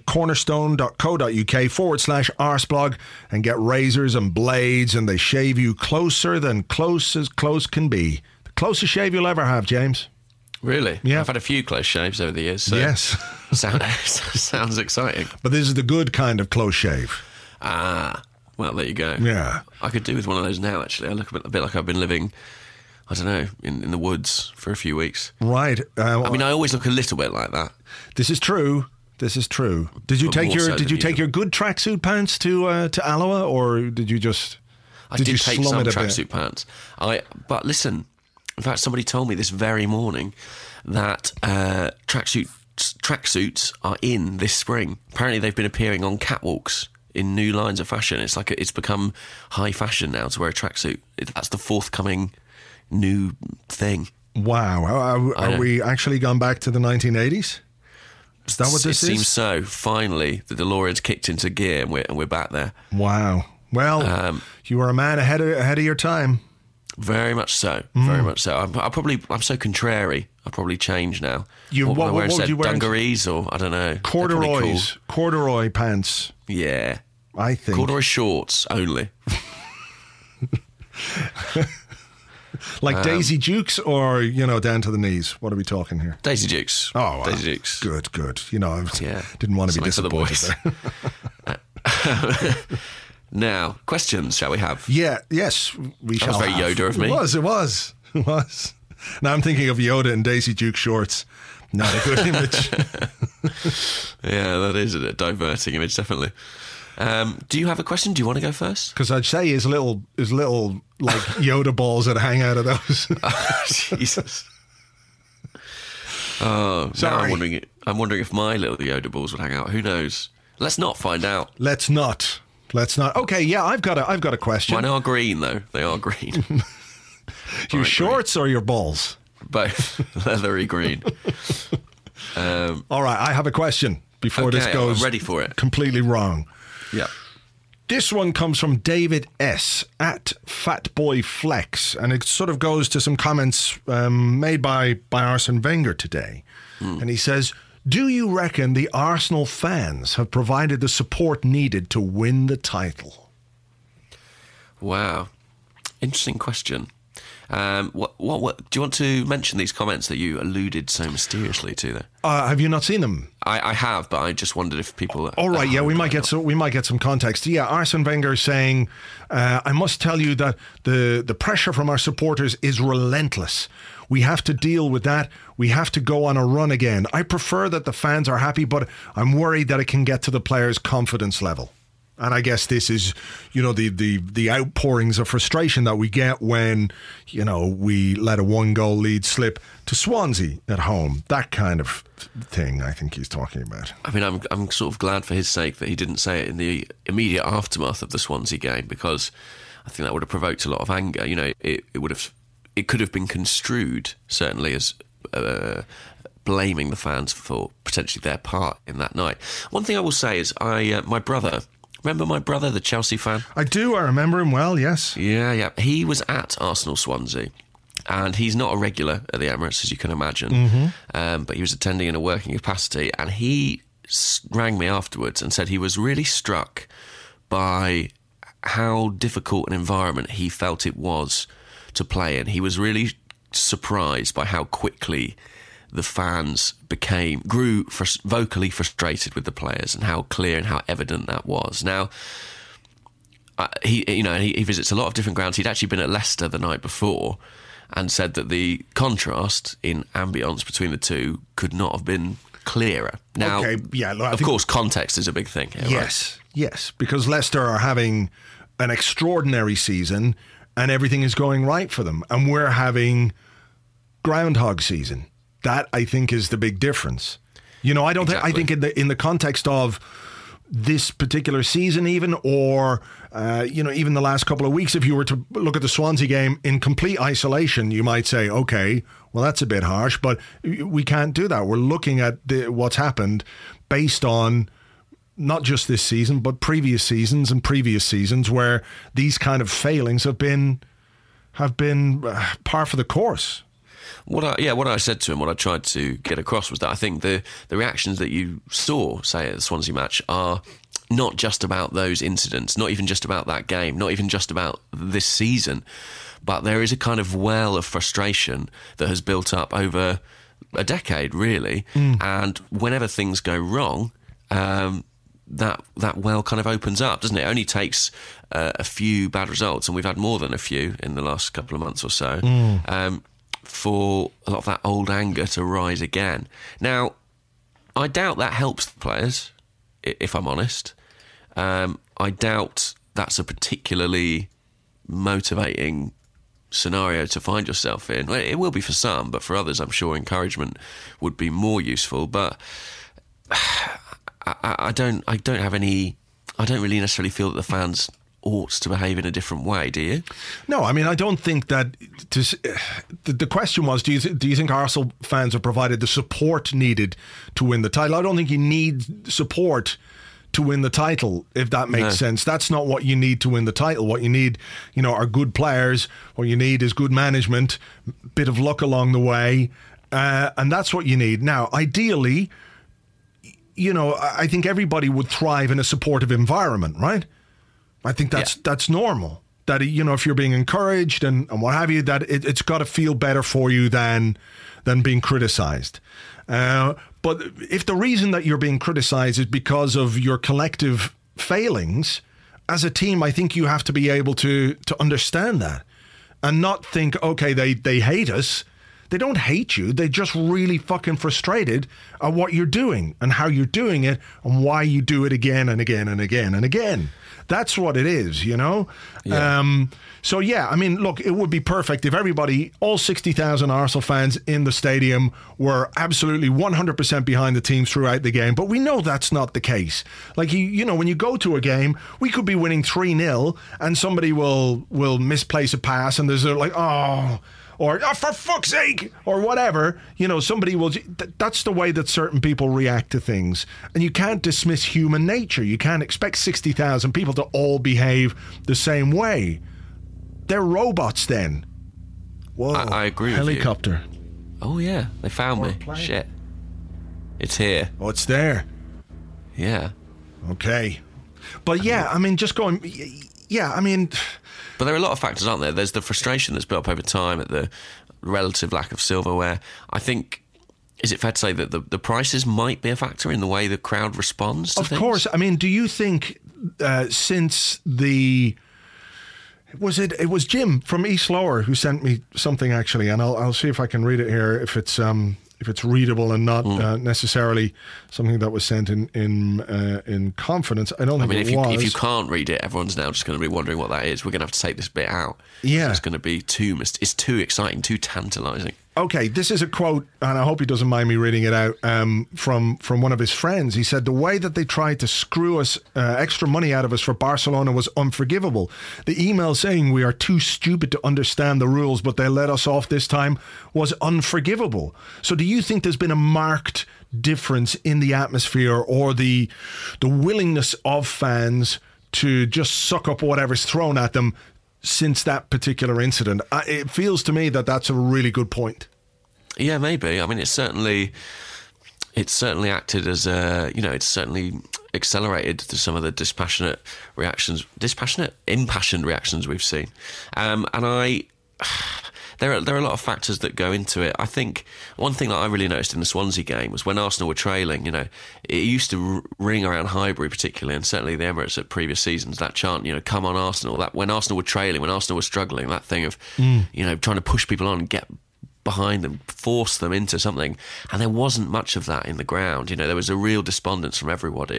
cornerstone.co.uk/arsblog and get razors and blades, and they shave you closer than close as close can be. The closest shave you'll ever have, James. Really? Yeah. I've had a few close shaves over the years. So yes. Sounds exciting. But this is the good kind of close shave. Ah, well, there you go. Yeah. I could do with one of those now, actually. I look a bit like I've been living, I don't know, in the woods for a few weeks. Right. I mean, I always look a little bit like that. This is true. This is true. Did you take your good tracksuit pants to Alloa, or did you just? I did take some tracksuit pants. But listen, in fact, somebody told me this very morning that tracksuits are in this spring. Apparently, they've been appearing on catwalks in new lines of fashion. It's like it's become high fashion now to wear a tracksuit. That's the forthcoming new thing. Wow. Are we actually gone back to the 1980s? Is that what this is? It seems so. Finally, the DeLorean's kicked into gear and we're back there. Wow. Well, you were a man ahead of your time. Very much so. Very much so. I'm so contrary. I'll probably change now. What would you wear? Dungarees or I don't know. Corduroys. Cool. Corduroy pants. Yeah. I think. Corduroy shorts only. Like Daisy Dukes or, down to the knees? What are we talking here? Daisy Dukes. Oh, wow. Daisy Dukes. Good. I didn't want to be disappointed there. Now, questions shall we have? Yeah, yes, we shall. That was very Yoda of me. It was. Now I'm thinking of Yoda and Daisy Duke shorts. Not a good image. Yeah, that is a diverting image, definitely. Do you have a question? Do you want to go first? Because I'd say his little like Yoda balls that hang out of those. Oh, Jesus. Oh, sorry. Now I'm wondering if my little Yoda balls would hang out. Who knows? Let's not find out. Let's not. Okay, yeah, I've got a question. Mine are green though. They are green. Your shorts or your balls? Both. Leathery green. All right, I have a question before this goes I'm ready for it. Completely wrong. Yeah. This one comes from David S. at FatBoyFlex, and it sort of goes to some comments made by Arsene Wenger today. And he says, do you reckon the Arsenal fans have provided the support needed to win the title? Wow. Interesting question. What do you want to mention these comments that you alluded so mysteriously to there? Have you not seen them? I have, but I just wondered if people. All right, yeah, we might get some context. Yeah, Arsene Wenger saying, I must tell you that the pressure from our supporters is relentless. We have to deal with that. We have to go on a run again. I prefer that the fans are happy, but I'm worried that it can get to the players' confidence level. And I guess this is, the outpourings of frustration that we get when, we let a 1-goal lead slip to Swansea at home. That kind of thing I think he's talking about. I mean, I'm sort of glad for his sake that he didn't say it in the immediate aftermath of the Swansea game, because I think that would have provoked a lot of anger. It could have been construed, certainly, as blaming the fans for potentially their part in that night. One thing I will say is my brother... Remember my brother, the Chelsea fan? I do. I remember him well, yes. Yeah. He was at Arsenal-Swansea, and he's not a regular at the Emirates, as you can imagine. Mm-hmm. But he was attending in a working capacity, and he rang me afterwards and said he was really struck by how difficult an environment he felt it was to play in. He was really surprised by how quickly the fans grew vocally frustrated with the players, and how clear and how evident that was. Now, he visits a lot of different grounds. He'd actually been at Leicester the night before, and said that the contrast in ambience between the two could not have been clearer. Now, of course, context is a big thing here, right? Yes, because Leicester are having an extraordinary season, and everything is going right for them, and we're having Groundhog season. That, I think, is the big difference. I don't think. I think in the context of this particular season, even, or even the last couple of weeks, if you were to look at the Swansea game in complete isolation, you might say, okay, well, that's a bit harsh, but we can't do that. We're looking at what's happened based on not just this season, but previous seasons and previous seasons where these kind of failings have been par for the course. What I said to him, what I tried to get across was that I think the reactions that you saw, say, at the Swansea match are not just about those incidents, not even just about that game, not even just about this season, but there is a kind of well of frustration that has built up over a decade, really. And whenever things go wrong, that well kind of opens up, doesn't it? It only takes a few bad results, and we've had more than a few in the last couple of months or so, for a lot of that old anger to rise again. Now, I doubt that helps the players, if I'm honest. I doubt that's a particularly motivating scenario to find yourself in. Well, it will be for some, but for others, I'm sure encouragement would be more useful. But I don't really necessarily feel that the fans ought to behave in a different way, do you? No, I mean, I don't think that... The question was, do you think Arsenal fans are provided the support needed to win the title? I don't think you need support to win the title, if that makes sense. That's not what you need to win the title. What you need, are good players. What you need is good management, bit of luck along the way, and that's what you need. Now, ideally, I think everybody would thrive in a supportive environment, right? I think that's normal. That, if you're being encouraged and what have you, that it's got to feel better for you than being criticised. But if the reason that you're being criticised is because of your collective failings, as a team, I think you have to be able to understand that and not think, okay, they hate us. They don't hate you. They're just really fucking frustrated at what you're doing and how you're doing it and why you do it again and again and again and again. That's what it is, Yeah. So, I mean, look, it would be perfect if everybody, all 60,000 Arsenal fans in the stadium were absolutely 100% behind the teams throughout the game. But we know that's not the case. Like, when you go to a game, we could be winning 3-0 and somebody will misplace a pass and there's like, or for fuck's sake, or whatever, somebody will... That's the way that certain people react to things. And you can't dismiss human nature. You can't expect 60,000 people to all behave the same way. They're robots then. Whoa. I agree with you. Helicopter. Oh, yeah. They found me. Shit. It's here. Oh, it's there. Yeah. Okay. But I mean, just going... Yeah, I mean... But there are a lot of factors, aren't there? There's the frustration that's built up over time at the relative lack of silverware. I think, is it fair to say that the prices might be a factor in the way the crowd responds to things? Of course. I mean, do you think since the... It was Jim from East Lower who sent me something, actually, and I'll see if I can read it here, if it's readable and not necessarily something that was sent in confidence. I don't think it was. If you can't read it, everyone's now just going to be wondering what that is. We're going to have to take this bit out. Yeah. It's going to be it's too exciting, too tantalising. Okay, this is a quote, and I hope he doesn't mind me reading it out, from one of his friends. He said, "The way that they tried to screw us extra money out of us for Barcelona was unforgivable. The email saying we are too stupid to understand the rules, but they let us off this time was unforgivable." So do you think there's been a marked difference in the atmosphere or the willingness of fans to just suck up whatever's thrown at them since that particular incident? It feels to me that that's a really good point. Yeah, maybe. I mean, it's certainly acted as it's certainly accelerated to some of the impassioned reactions we've seen. There are a lot of factors that go into it. I think one thing that I really noticed in the Swansea game was when Arsenal were trailing, it used to ring around Highbury particularly, and certainly the Emirates at previous seasons, that chant, come on Arsenal, that when Arsenal were trailing, when Arsenal were struggling, that thing of, trying to push people on and get behind them, force them into something. And there wasn't much of that in the ground. There was a real despondence from everybody.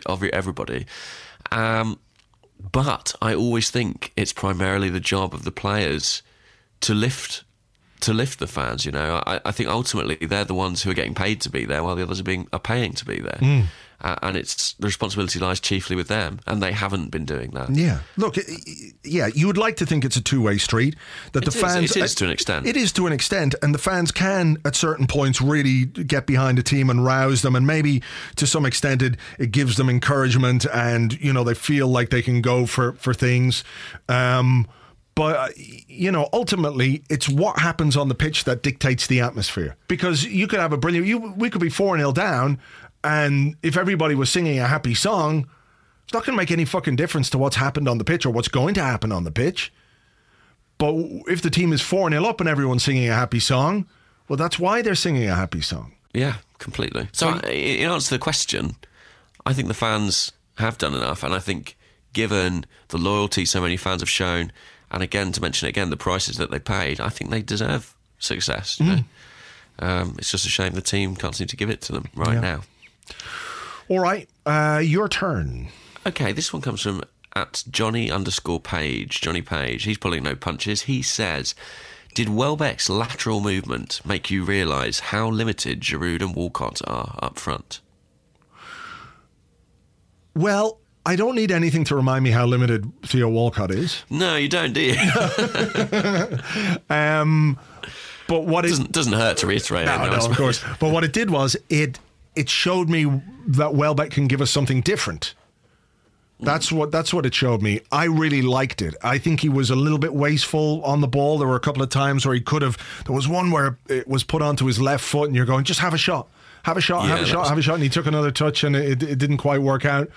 But I always think it's primarily the job of the players to lift the fans. I think ultimately they're the ones who are getting paid to be there while the others are paying to be there. And it's the responsibility lies chiefly with them, and they haven't been doing that. Yeah, look, you would like to think it's a two-way street, that fans... It is to an extent. It is to an extent, and the fans can at certain points really get behind a team and rouse them, and maybe to some extent it gives them encouragement, and they feel like they can go for things. But, ultimately, it's what happens on the pitch that dictates the atmosphere. Because you could have we could be 4-0 down, and if everybody was singing a happy song, it's not going to make any fucking difference to what's happened on the pitch or what's going to happen on the pitch. But if the team is 4-0 up and everyone's singing a happy song, well, that's why they're singing a happy song. Yeah, completely. So in answer to the question, I think the fans have done enough, and I think given the loyalty so many fans have shown, and again, to mention it again, the prices that they paid, I think they deserve success. It's just a shame the team can't seem to give it to them right now. All right, your turn. Okay, this one comes from @Johnny_Page. Johnny Page, he's pulling no punches. He says, did Welbeck's lateral movement make you realise how limited Giroud and Walcott are up front? Well, I don't need anything to remind me how limited Theo Walcott is. No, you don't, do you? But what it doesn't hurt to reiterate. No, of course. But what it did was it showed me that Welbeck can give us something different. That's what it showed me. I really liked it. I think he was a little bit wasteful on the ball. There were a couple of times where he could have. There was one where it was put onto his left foot, and you're going, just have a shot. Have a shot, and he took another touch, and it didn't quite work out.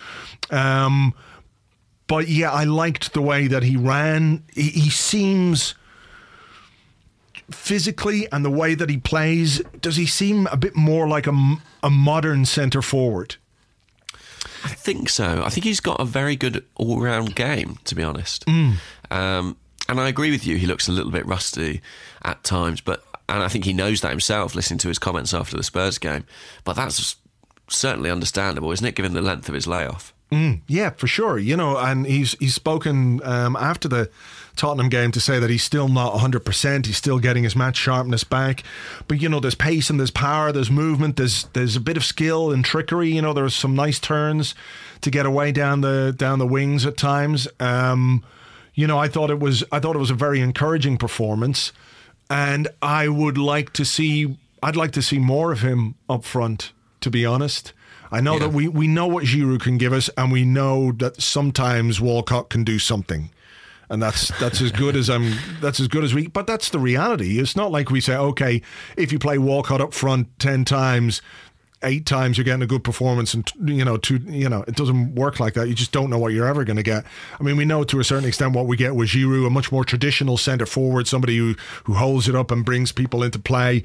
But yeah, I liked the way that he ran. He seems physically, and the way that he plays, does he seem a bit more like a modern centre forward? I think so. I think he's got a very good all-round game, to be honest. And I agree with you, he looks a little bit rusty at times, and I think he knows that himself, listening to his comments after the Spurs game. But that's certainly understandable, isn't it, given the length of his layoff? Yeah, for sure. And he's spoken after the Tottenham game to say that he's still not 100%. He's still getting his match sharpness back. But, there's pace and there's power, there's movement, there's a bit of skill and trickery. There's some nice turns to get away down the wings at times. I thought it was a very encouraging performance. And I'd like to see more of him up front, to be honest. I know that we know what Giroud can give us, and we know that sometimes Walcott can do something, and that's as good as we. But that's the reality. It's not like we say, okay, if you play Walcott up front 10 times, 8 times you're getting a good performance, and it doesn't work like that. You just don't know what you're ever going to get. I mean, we know to a certain extent what we get with Giroud, a much more traditional centre forward, somebody who holds it up and brings people into play.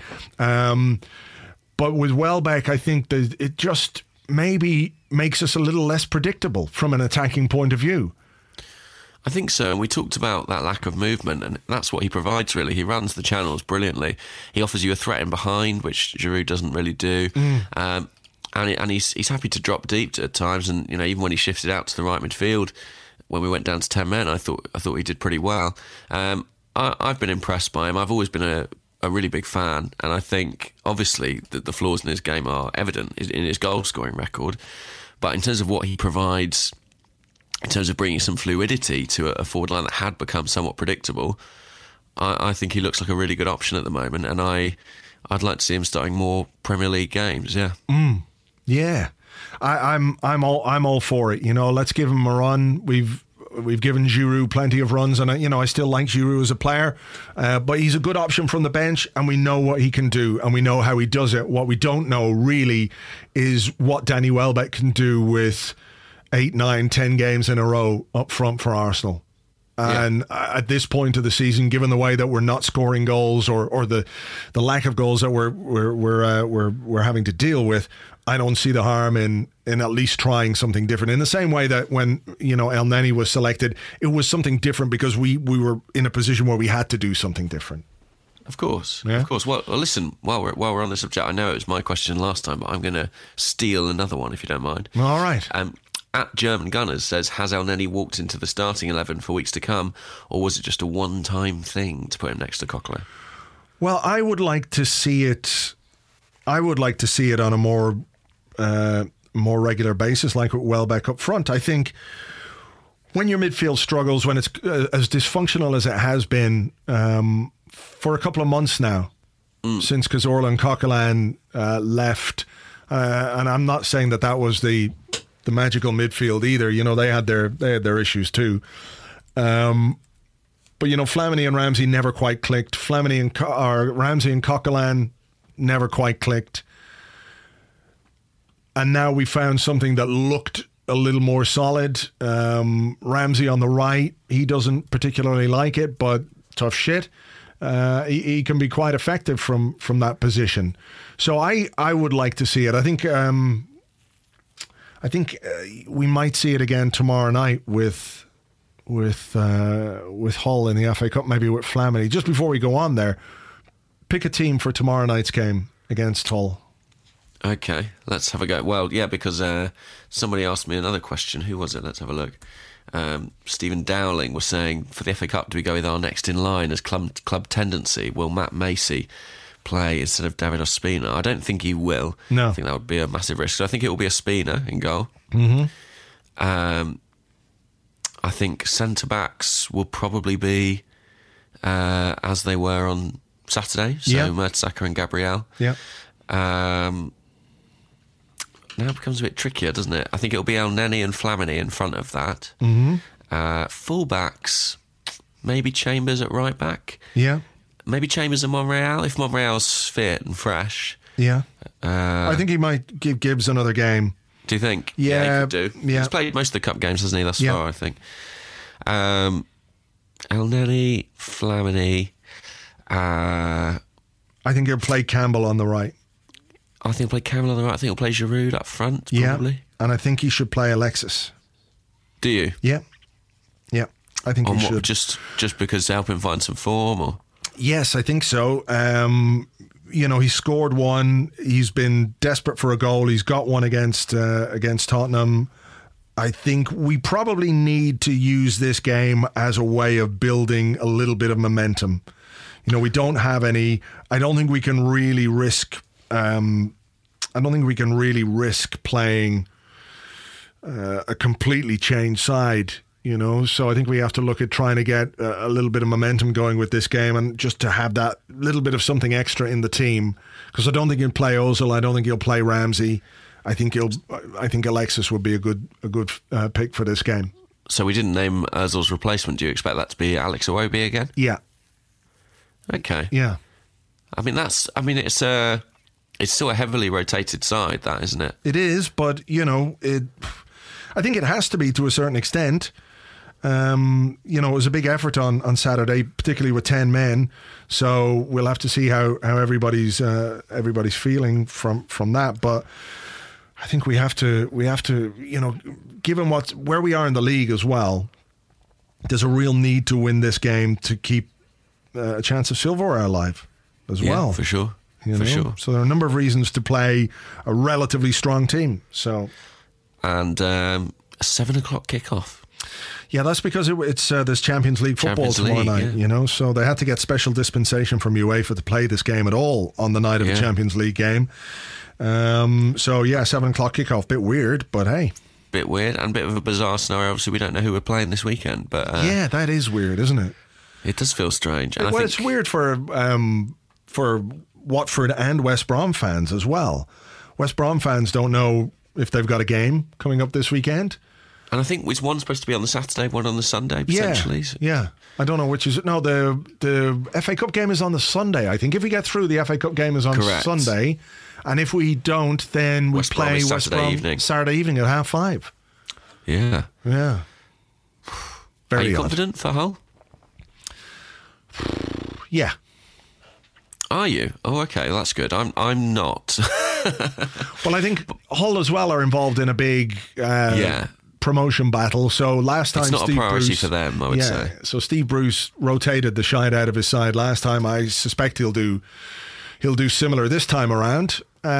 But with Welbeck, I think that it just maybe makes us a little less predictable from an attacking point of view. I think so, and we talked about that lack of movement, and that's what he provides, really. He runs the channels brilliantly. He offers you a threat in behind, which Giroud doesn't really do. And he's happy to drop deep at times, and even when he shifted out to the right midfield, when we went down to 10 men, I thought he did pretty well. I've been impressed by him. I've always been a really big fan, and I think, obviously, that the flaws in his game are evident in his goal-scoring record, but in terms of what he provides, in terms of bringing some fluidity to a forward line that had become somewhat predictable, I think he looks like a really good option at the moment, and I'd like to see him starting more Premier League games. Yeah, yeah, I'm all for it. Let's give him a run. We've given Giroud plenty of runs, and I still like Giroud as a player, but he's a good option from the bench, and we know what he can do, and we know how he does it. What we don't know really is what Danny Welbeck can do with 8, 9, 10 games in a row up front for Arsenal. And at this point of the season, given the way that we're not scoring goals or the lack of goals that we're having to deal with, I don't see the harm in at least trying something different. In the same way that when El Neni was selected, it was something different because we were in a position where we had to do something different. Of course, yeah? Of course. Well, listen, while we're on the subject, I know it was my question last time, but I'm going to steal another one if you don't mind. All right. At German Gunners says, has El Neni walked into the starting 11 for weeks to come, or was it just a one-time thing to put him next to Coquelin? Well, I would like to see it. I would like to see it on a more regular basis, like with Welbeck up front. I think when your midfield struggles, when it's as dysfunctional as it has been for a couple of months now, since Cazorla and Coquelin left, and I'm not saying that was the magical midfield either. They had their issues too. But Flamini and Ramsey never quite clicked. Ramsey and Coquelin never quite clicked. And now we found something that looked a little more solid. Ramsey on the right, he doesn't particularly like it, but tough shit. He can be quite effective from that position. So I would like to see it. I think we might see it again tomorrow night with Hull in the FA Cup, maybe with Flamini. Just before we go on there, pick a team for tomorrow night's game against Hull. Okay, let's have a go. Well, yeah, because somebody asked me another question. Who was it? Let's have a look. Stephen Dowling was saying, for the FA Cup, do we go with our next in line as club tendency? Will Matt Macy play instead of David Ospina? I don't think he will. No. I think that would be a massive risk. So I think it will be Ospina in goal. Mm-hmm. I think centre-backs will probably be as they were on Saturday. So Mertesacker and Gabriel. Yeah. Now it becomes a bit trickier, doesn't it? I think it'll be El Neni and Flamini in front of that. Mm-hmm. Full-backs, maybe Chambers at right-back. Yeah. Maybe Chambers and Monreal, if Monreal's fit and fresh. Yeah. I think he might give Gibbs another game. Do you think? Yeah. He could do. Yeah. He's played most of the cup games, hasn't he, thus far, I think. El Neni, Flamini. I think he'll play Campbell on the right. I think he'll play Campbell on the right. I think he'll play Giroud up front, probably. Yeah. And I think he should play Alexis. Do you? Yeah. Yeah. I think he should. Just because to help him find some form, or? Yes, I think so. He scored one. He's been desperate for a goal. He's got one against Tottenham. I think we probably need to use this game as a way of building a little bit of momentum. We don't have any. I don't think we can really risk. I don't think we can really risk playing a completely changed side. So I think we have to look at trying to get a little bit of momentum going with this game, and just to have that little bit of something extra in the team. Because I don't think he'll play Ozil. I don't think he'll play Ramsey. I think Alexis would be a good pick for this game. So we didn't name Ozil's replacement. Do you expect that to be Alex Iwobi again? Yeah. Okay. Yeah. It's It's still a heavily rotated side, that, isn't it? It is, but, I think it has to be to a certain extent. It was a big effort on Saturday, particularly with 10 men. So we'll have to see how everybody's feeling from that. But I think we have to, given where we are in the league as well, there's a real need to win this game to keep a chance of silverware alive as well. For sure. Sure. So there are a number of reasons to play a relatively strong team. So, and a 7:00 kickoff. Yeah, that's because it's there's Champions League football tomorrow night. Yeah. So they had to get special dispensation from UEFA to play this game at all on the night of the Champions League game. 7:00 kickoff. Bit weird, but hey. Bit weird and a bit of a bizarre scenario. Obviously, we don't know who we're playing this weekend, but yeah, that is weird, isn't it? It does feel strange. And it's weird for Watford and West Brom fans as well. West Brom fans don't know if they've got a game coming up this weekend. And I think it's one supposed to be on the Saturday, one on the Sunday, potentially. Yeah. I don't know which is it. No, the FA Cup game is on the Sunday, I think. If we get through, the FA Cup game is on Sunday. And if we don't, then we play West Brom Saturday evening at 5:30. Yeah. Yeah. Very Are you confident for Hull? Yeah. Are you? Oh, okay, that's good. I'm not. Well, I think Hull as well are involved in a big promotion battle. So last time it's not Steve a priority Bruce, for them, I would say. So Steve Bruce rotated the shite out of his side last time. I suspect he'll do similar this time around.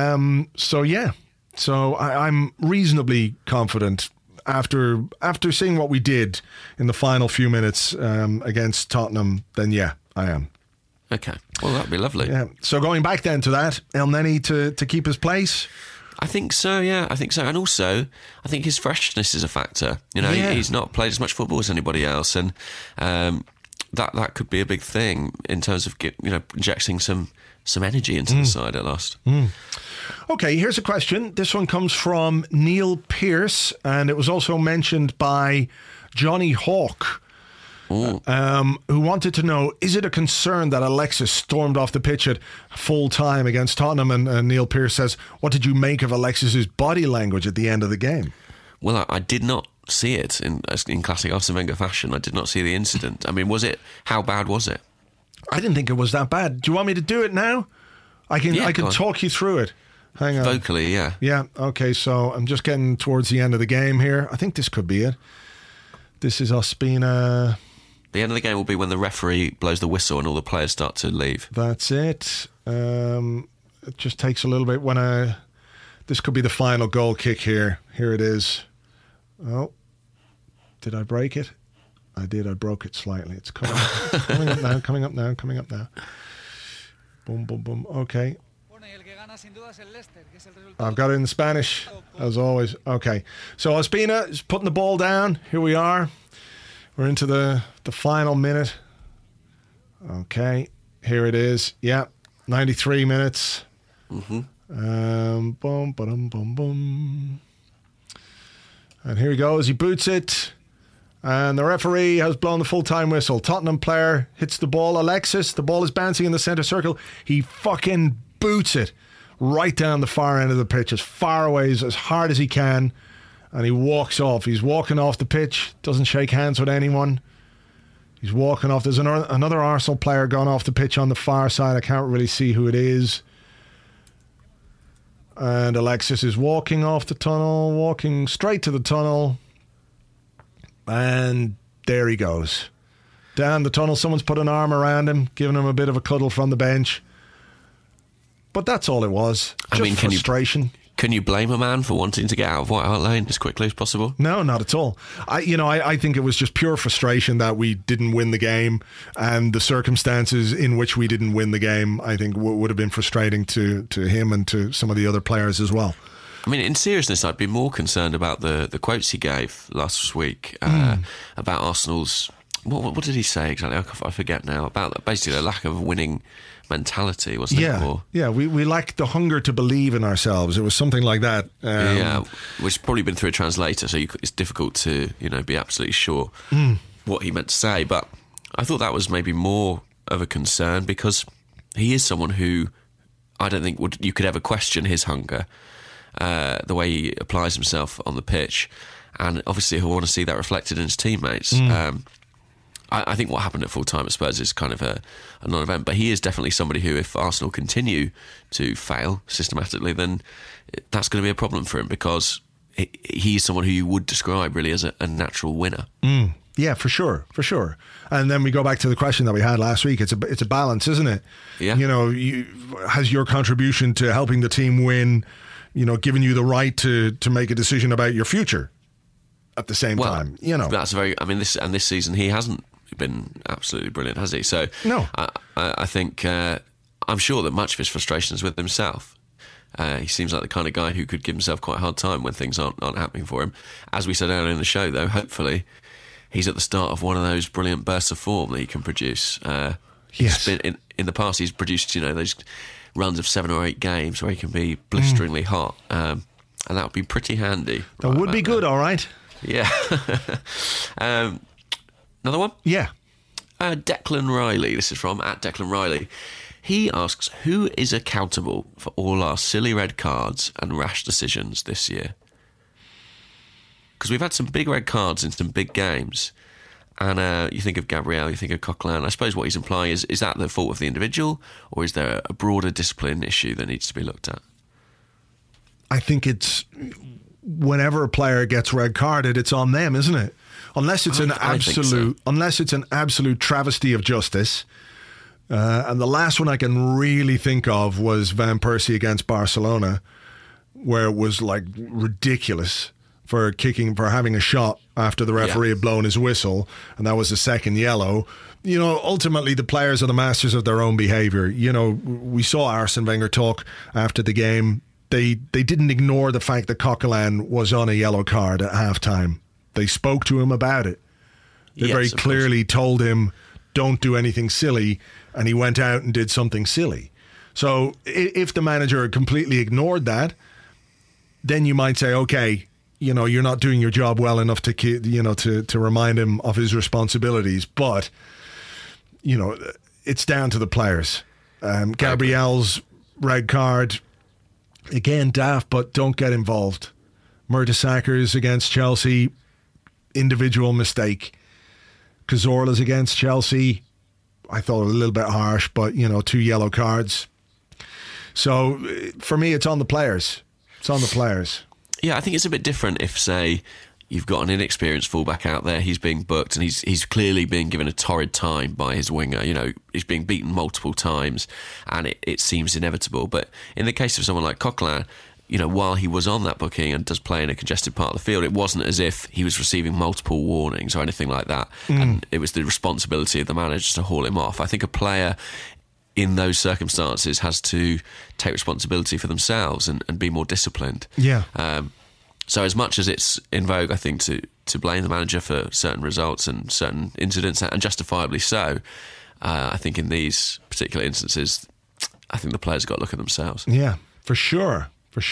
So I'm reasonably confident after seeing what we did in the final few minutes against Tottenham. Then I am. Okay, well that'd be lovely. Yeah. So going back then to that, El Neni to keep his place. I think so, yeah. I think so. And also, I think his freshness is a factor. He's not played as much football as anybody else. And that could be a big thing in terms of injecting some energy into the side at last. Okay, here's a question. This one comes from Neil Pearce, and it was also mentioned by Johnny Hawk, who wanted to know, is it a concern that Alexis stormed off the pitch at full time against Tottenham? And Neil Pearce says, what did you make of Alexis's body language at the end of the game? Well, I did not see it in classic Arsene Wenger fashion. I did not see the incident. I mean, how bad was it? I didn't think it was that bad. Do you want me to do it now? I can talk you through it. Hang on. Vocally, yeah. Yeah, okay, so I'm just getting towards the end of the game here. I think this could be it. This is Ospina. The end of the game will be when the referee blows the whistle and all the players start to leave. That's it. It just takes a little bit this could be the final goal kick here. Here it is. Oh, did I break it? I did. I broke it slightly. It's coming up now. Boom, boom, boom. Okay. I've got it in Spanish, as always. Okay. So Ospina is putting the ball down. Here we are. We're into the final minute. Okay. Here it is. Yeah. 93 minutes. Mm-hmm. Boom, boom, boom, boom. And here he goes. He boots it. And the referee has blown the full-time whistle. Tottenham player hits the ball. Alexis, the ball is bouncing in the centre circle. He fucking boots it right down the far end of the pitch, as far away as hard as he can. And he walks off. He's walking off the pitch. Doesn't shake hands with anyone. He's walking off. There's another Arsenal player gone off the pitch on the far side. I can't really see who it is. And Alexis is walking off the tunnel, walking straight to the tunnel. And there he goes. Down the tunnel, someone's put an arm around him, giving him a bit of a cuddle from the bench. But that's all it was. Just frustration. Can you blame a man for wanting to get out of White Hart Lane as quickly as possible? No, not at all. I think it was just pure frustration that we didn't win the game, and the circumstances in which we didn't win the game, I think, would have been frustrating to him and to some of the other players as well. I mean, in seriousness, I'd be more concerned about the quotes he gave last week about Arsenal's... What did he say exactly? I forget now. About basically the lack of winning mentality, wasn't it? Yeah, we lacked the hunger to believe in ourselves. It was something like that. Which has probably been through a translator, so it's difficult to be absolutely sure what he meant to say. But I thought that was maybe more of a concern because he is someone who I don't think you could ever question his hunger, the way he applies himself on the pitch. And obviously he'll want to see that reflected in his teammates. I think what happened at full time at Spurs is kind of a non-event, but he is definitely somebody who, if Arsenal continue to fail systematically, then that's going to be a problem for him, because he's someone who you would describe really as a natural winner. Yeah, for sure. And then we go back to the question that we had last week. It's a balance, isn't it? Yeah. Has your contribution to helping the team win, given you the right to make a decision about your future at the same time? That's this season he hasn't been absolutely brilliant, has he? So no, I think I'm sure that much of his frustration is with himself. He seems like the kind of guy who could give himself quite a hard time when things aren't happening for him. As we said earlier in the show, though, hopefully he's at the start of one of those brilliant bursts of form that he can produce. Yes. In the past, he's produced those runs of 7 or 8 games where he can be blisteringly hot, and that would be pretty handy. That would be good, all right. Yeah. Another one? Yeah. Declan Riley, this is from @Declan Riley. He asks, who is accountable for all our silly red cards and rash decisions this year? Because we've had some big red cards in some big games. And you think of Gabriel, you think of Coquelin. I suppose what he's implying is that the fault of the individual, or is there a broader discipline issue that needs to be looked at? I think it's whenever a player gets red carded, it's on them, isn't it? Unless it's an absolute travesty of justice. And the last one I can really think of was Van Persie against Barcelona, where it was like ridiculous for having a shot after the referee had blown his whistle, and that was the second yellow. Ultimately the players are the masters of their own behaviour. We saw Arsene Wenger talk after the game. They didn't ignore the fact that Coquelin was on a yellow card at halftime. They spoke to him about it. They very clearly told him, don't do anything silly, and he went out and did something silly. So if the manager had completely ignored that, then you might say, okay, you're not doing your job well enough to remind him of his responsibilities. But, it's down to the players. Gabriel's red card, again, daft, but don't get involved. Mertesackers against Chelsea, individual mistake. Cazorla's against Chelsea, I thought a little bit harsh, but 2 yellow cards. So for me, it's on the players. It's on the players. Yeah, I think it's a bit different if, say, you've got an inexperienced fullback out there, he's being booked and he's clearly being given a torrid time by his winger. He's being beaten multiple times and it seems inevitable. But in the case of someone like Coquelin, while he was on that booking and does play in a congested part of the field, it wasn't as if he was receiving multiple warnings or anything like that. And it was the responsibility of the manager to haul him off. I think a player in those circumstances has to take responsibility for themselves and be more disciplined. Yeah. So as much as it's in vogue, I think, to blame the manager for certain results and certain incidents, and justifiably so, I think in these particular instances, I think the players have got to look at themselves. Yeah, for sure.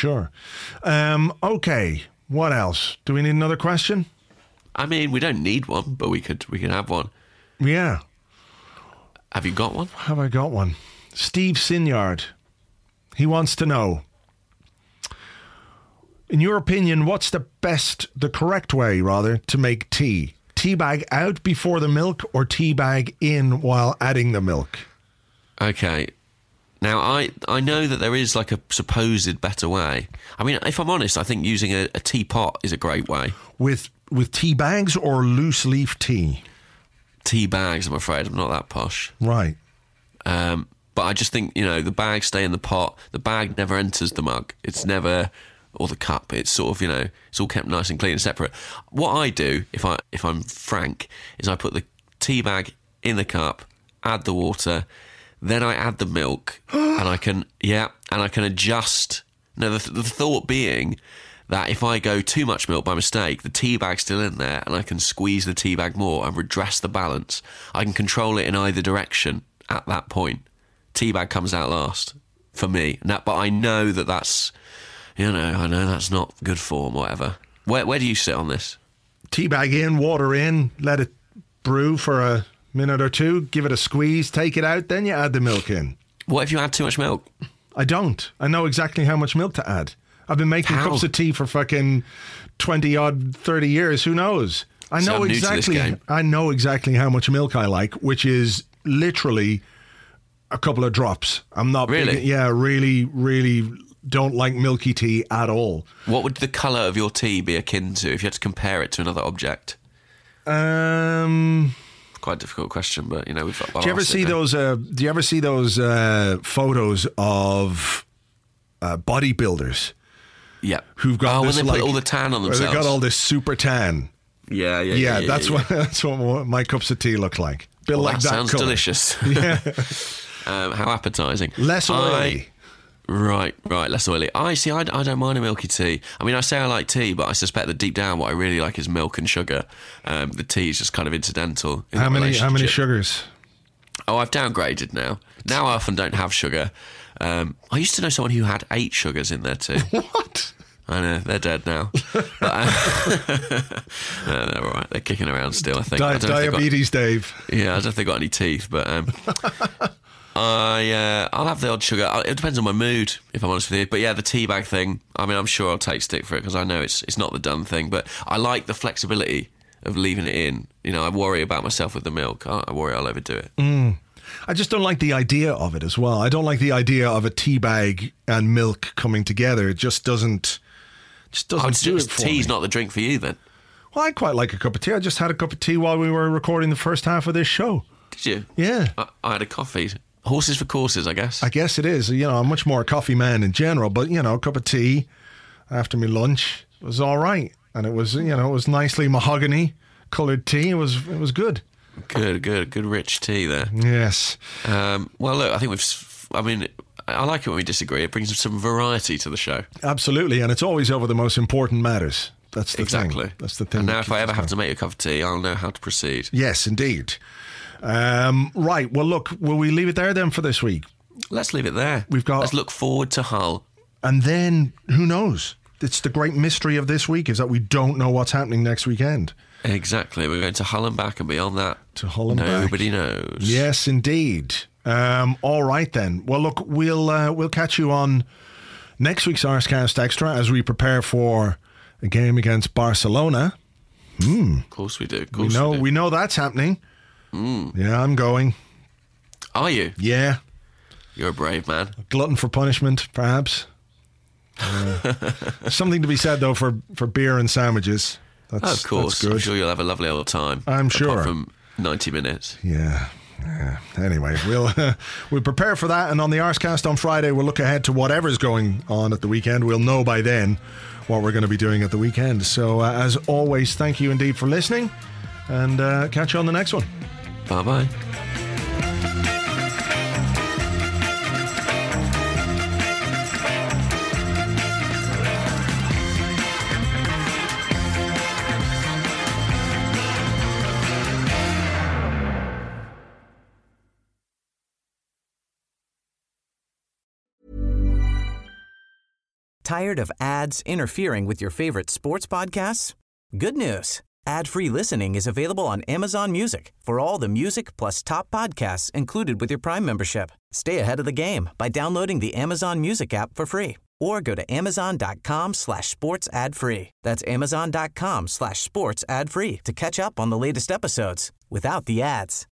Okay, what else? Do we need another question? I mean, we don't need one, but we could have one. Yeah. Have you got one? Have I got one? Steve Sinyard. He wants to know, in your opinion, what's the correct way, to make tea? Tea bag out before the milk or tea bag in while adding the milk? Okay. Now, I know that there is like a supposed better way. I mean, if I'm honest, I think using a teapot is a great way. With tea bags or loose leaf tea? Tea bags, I'm afraid. I'm not that posh. Right. But I just think, the bags stay in the pot. The bag never enters the mug. It's never, or the cup. It's sort of, it's all kept nice and clean and separate. What I do, if I'm frank, is I put the tea bag in the cup, add the water, then I add the milk, and I can adjust. Now, the thought being that if I go too much milk by mistake, the tea bag's still in there, and I can squeeze the tea bag more and redress the balance. I can control it in either direction at that point. Tea bag comes out last for me, but I know that's, I know that's not good form, whatever. Where do you sit on this? Tea bag in, water in, let it brew for a minute or two, give it a squeeze, take it out, then you add the milk in. What if you add too much milk? I don't. I know exactly how much milk to add. I've been making How? cups of tea for fucking 20-odd, 30 years. Who knows? I So know I'm new to this exactly. game. I know exactly how much milk I like, which is literally a couple of drops. I'm not Really? really don't like milky tea at all. What would the colour of your tea be akin to if you had to compare it to another object? Quite a difficult question, but you know, we've got. Do you ever see those? Do you ever see those photos of bodybuilders Yeah. who've got when this, they like, put all the tan on where themselves. They've got all this super tan. Yeah. That's what my cups of tea look like. Bit Well, like that that sounds colour. delicious. Yeah, How appetising. less oily. Right, less oily. I don't mind a milky tea. I mean, I say I like tea, but I suspect that deep down what I really like is milk and sugar. The tea is just kind of incidental. In How that many relationship. sugars? Oh, I've downgraded now. Now I often don't have sugar. I used to know someone who had 8 sugars in their tea. What? I know, they're dead now. But, no, they're all right. They're kicking around still, I think. I don't know if they've got- Diabetes, Dave. yeah, I don't know if they've got any teeth, but I'll have the odd sugar. It depends on my mood, if I'm honest with you. But yeah, the tea bag thing, I mean, I'm sure I'll take stick for it because I know it's not the done thing. But I like the flexibility of leaving it in. You know, I worry about myself with the milk. I worry I'll overdo it. I just don't like the idea of it as well. I don't like the idea of a tea bag and milk coming together. It just doesn't do it for Tea's me. not the drink for you then. Well, I quite like a cup of tea. I just had a cup of tea while we were recording the first half of this show. Did you? Yeah. I had a coffee. Horses for courses, I guess. I guess it is. You know, I'm much more a coffee man in general, but, you know, a cup of tea after my lunch was all right. And it was, you know, it was nicely mahogany coloured tea. It was good. Good rich tea there. Yes. Well, look, I think I like it when we disagree. It brings some variety to the show. Absolutely. And it's always over the most important matters. That's the Exactly. thing. That's the thing. And now that if I keeps ever us have to going. make a cup of tea, I'll know how to proceed. Yes, indeed. Right. Well, look, will we leave it there then for this week? Let's leave it there. Let's look forward to Hull. And then, who knows? It's the great mystery of this week is that we don't know what's happening next weekend. Exactly. We're going to Hull and back, and beyond that, To Hull and back. nobody knows. Yes, indeed. All right then. Well, look, we'll catch you on next week's Arscast Extra as we prepare for a game against Barcelona. Of course we do. Of course We know that's happening. Yeah, I'm going. Are you? Yeah, You're a brave man. glutton for punishment, perhaps. Something to be said though for beer and sandwiches. That's, Of course. that's good. I'm sure you'll have a lovely old time. I'm sure. Apart from 90 minutes. Yeah. Anyway, we'll prepare for that, and on the Arscast on Friday, we'll look ahead to whatever's going on at the weekend. We'll know by then what we're going to be doing at the weekend. So, as always, thank you indeed for listening, and catch you on the next one. Bye-bye. Tired of ads interfering with your favorite sports podcasts? Good news. Ad-free listening is available on Amazon Music for all the music plus top podcasts included with your Prime membership. Stay ahead of the game by downloading the Amazon Music app for free or go to amazon.com/sports ad free. That's amazon.com/sports ad free to catch up on the latest episodes without the ads.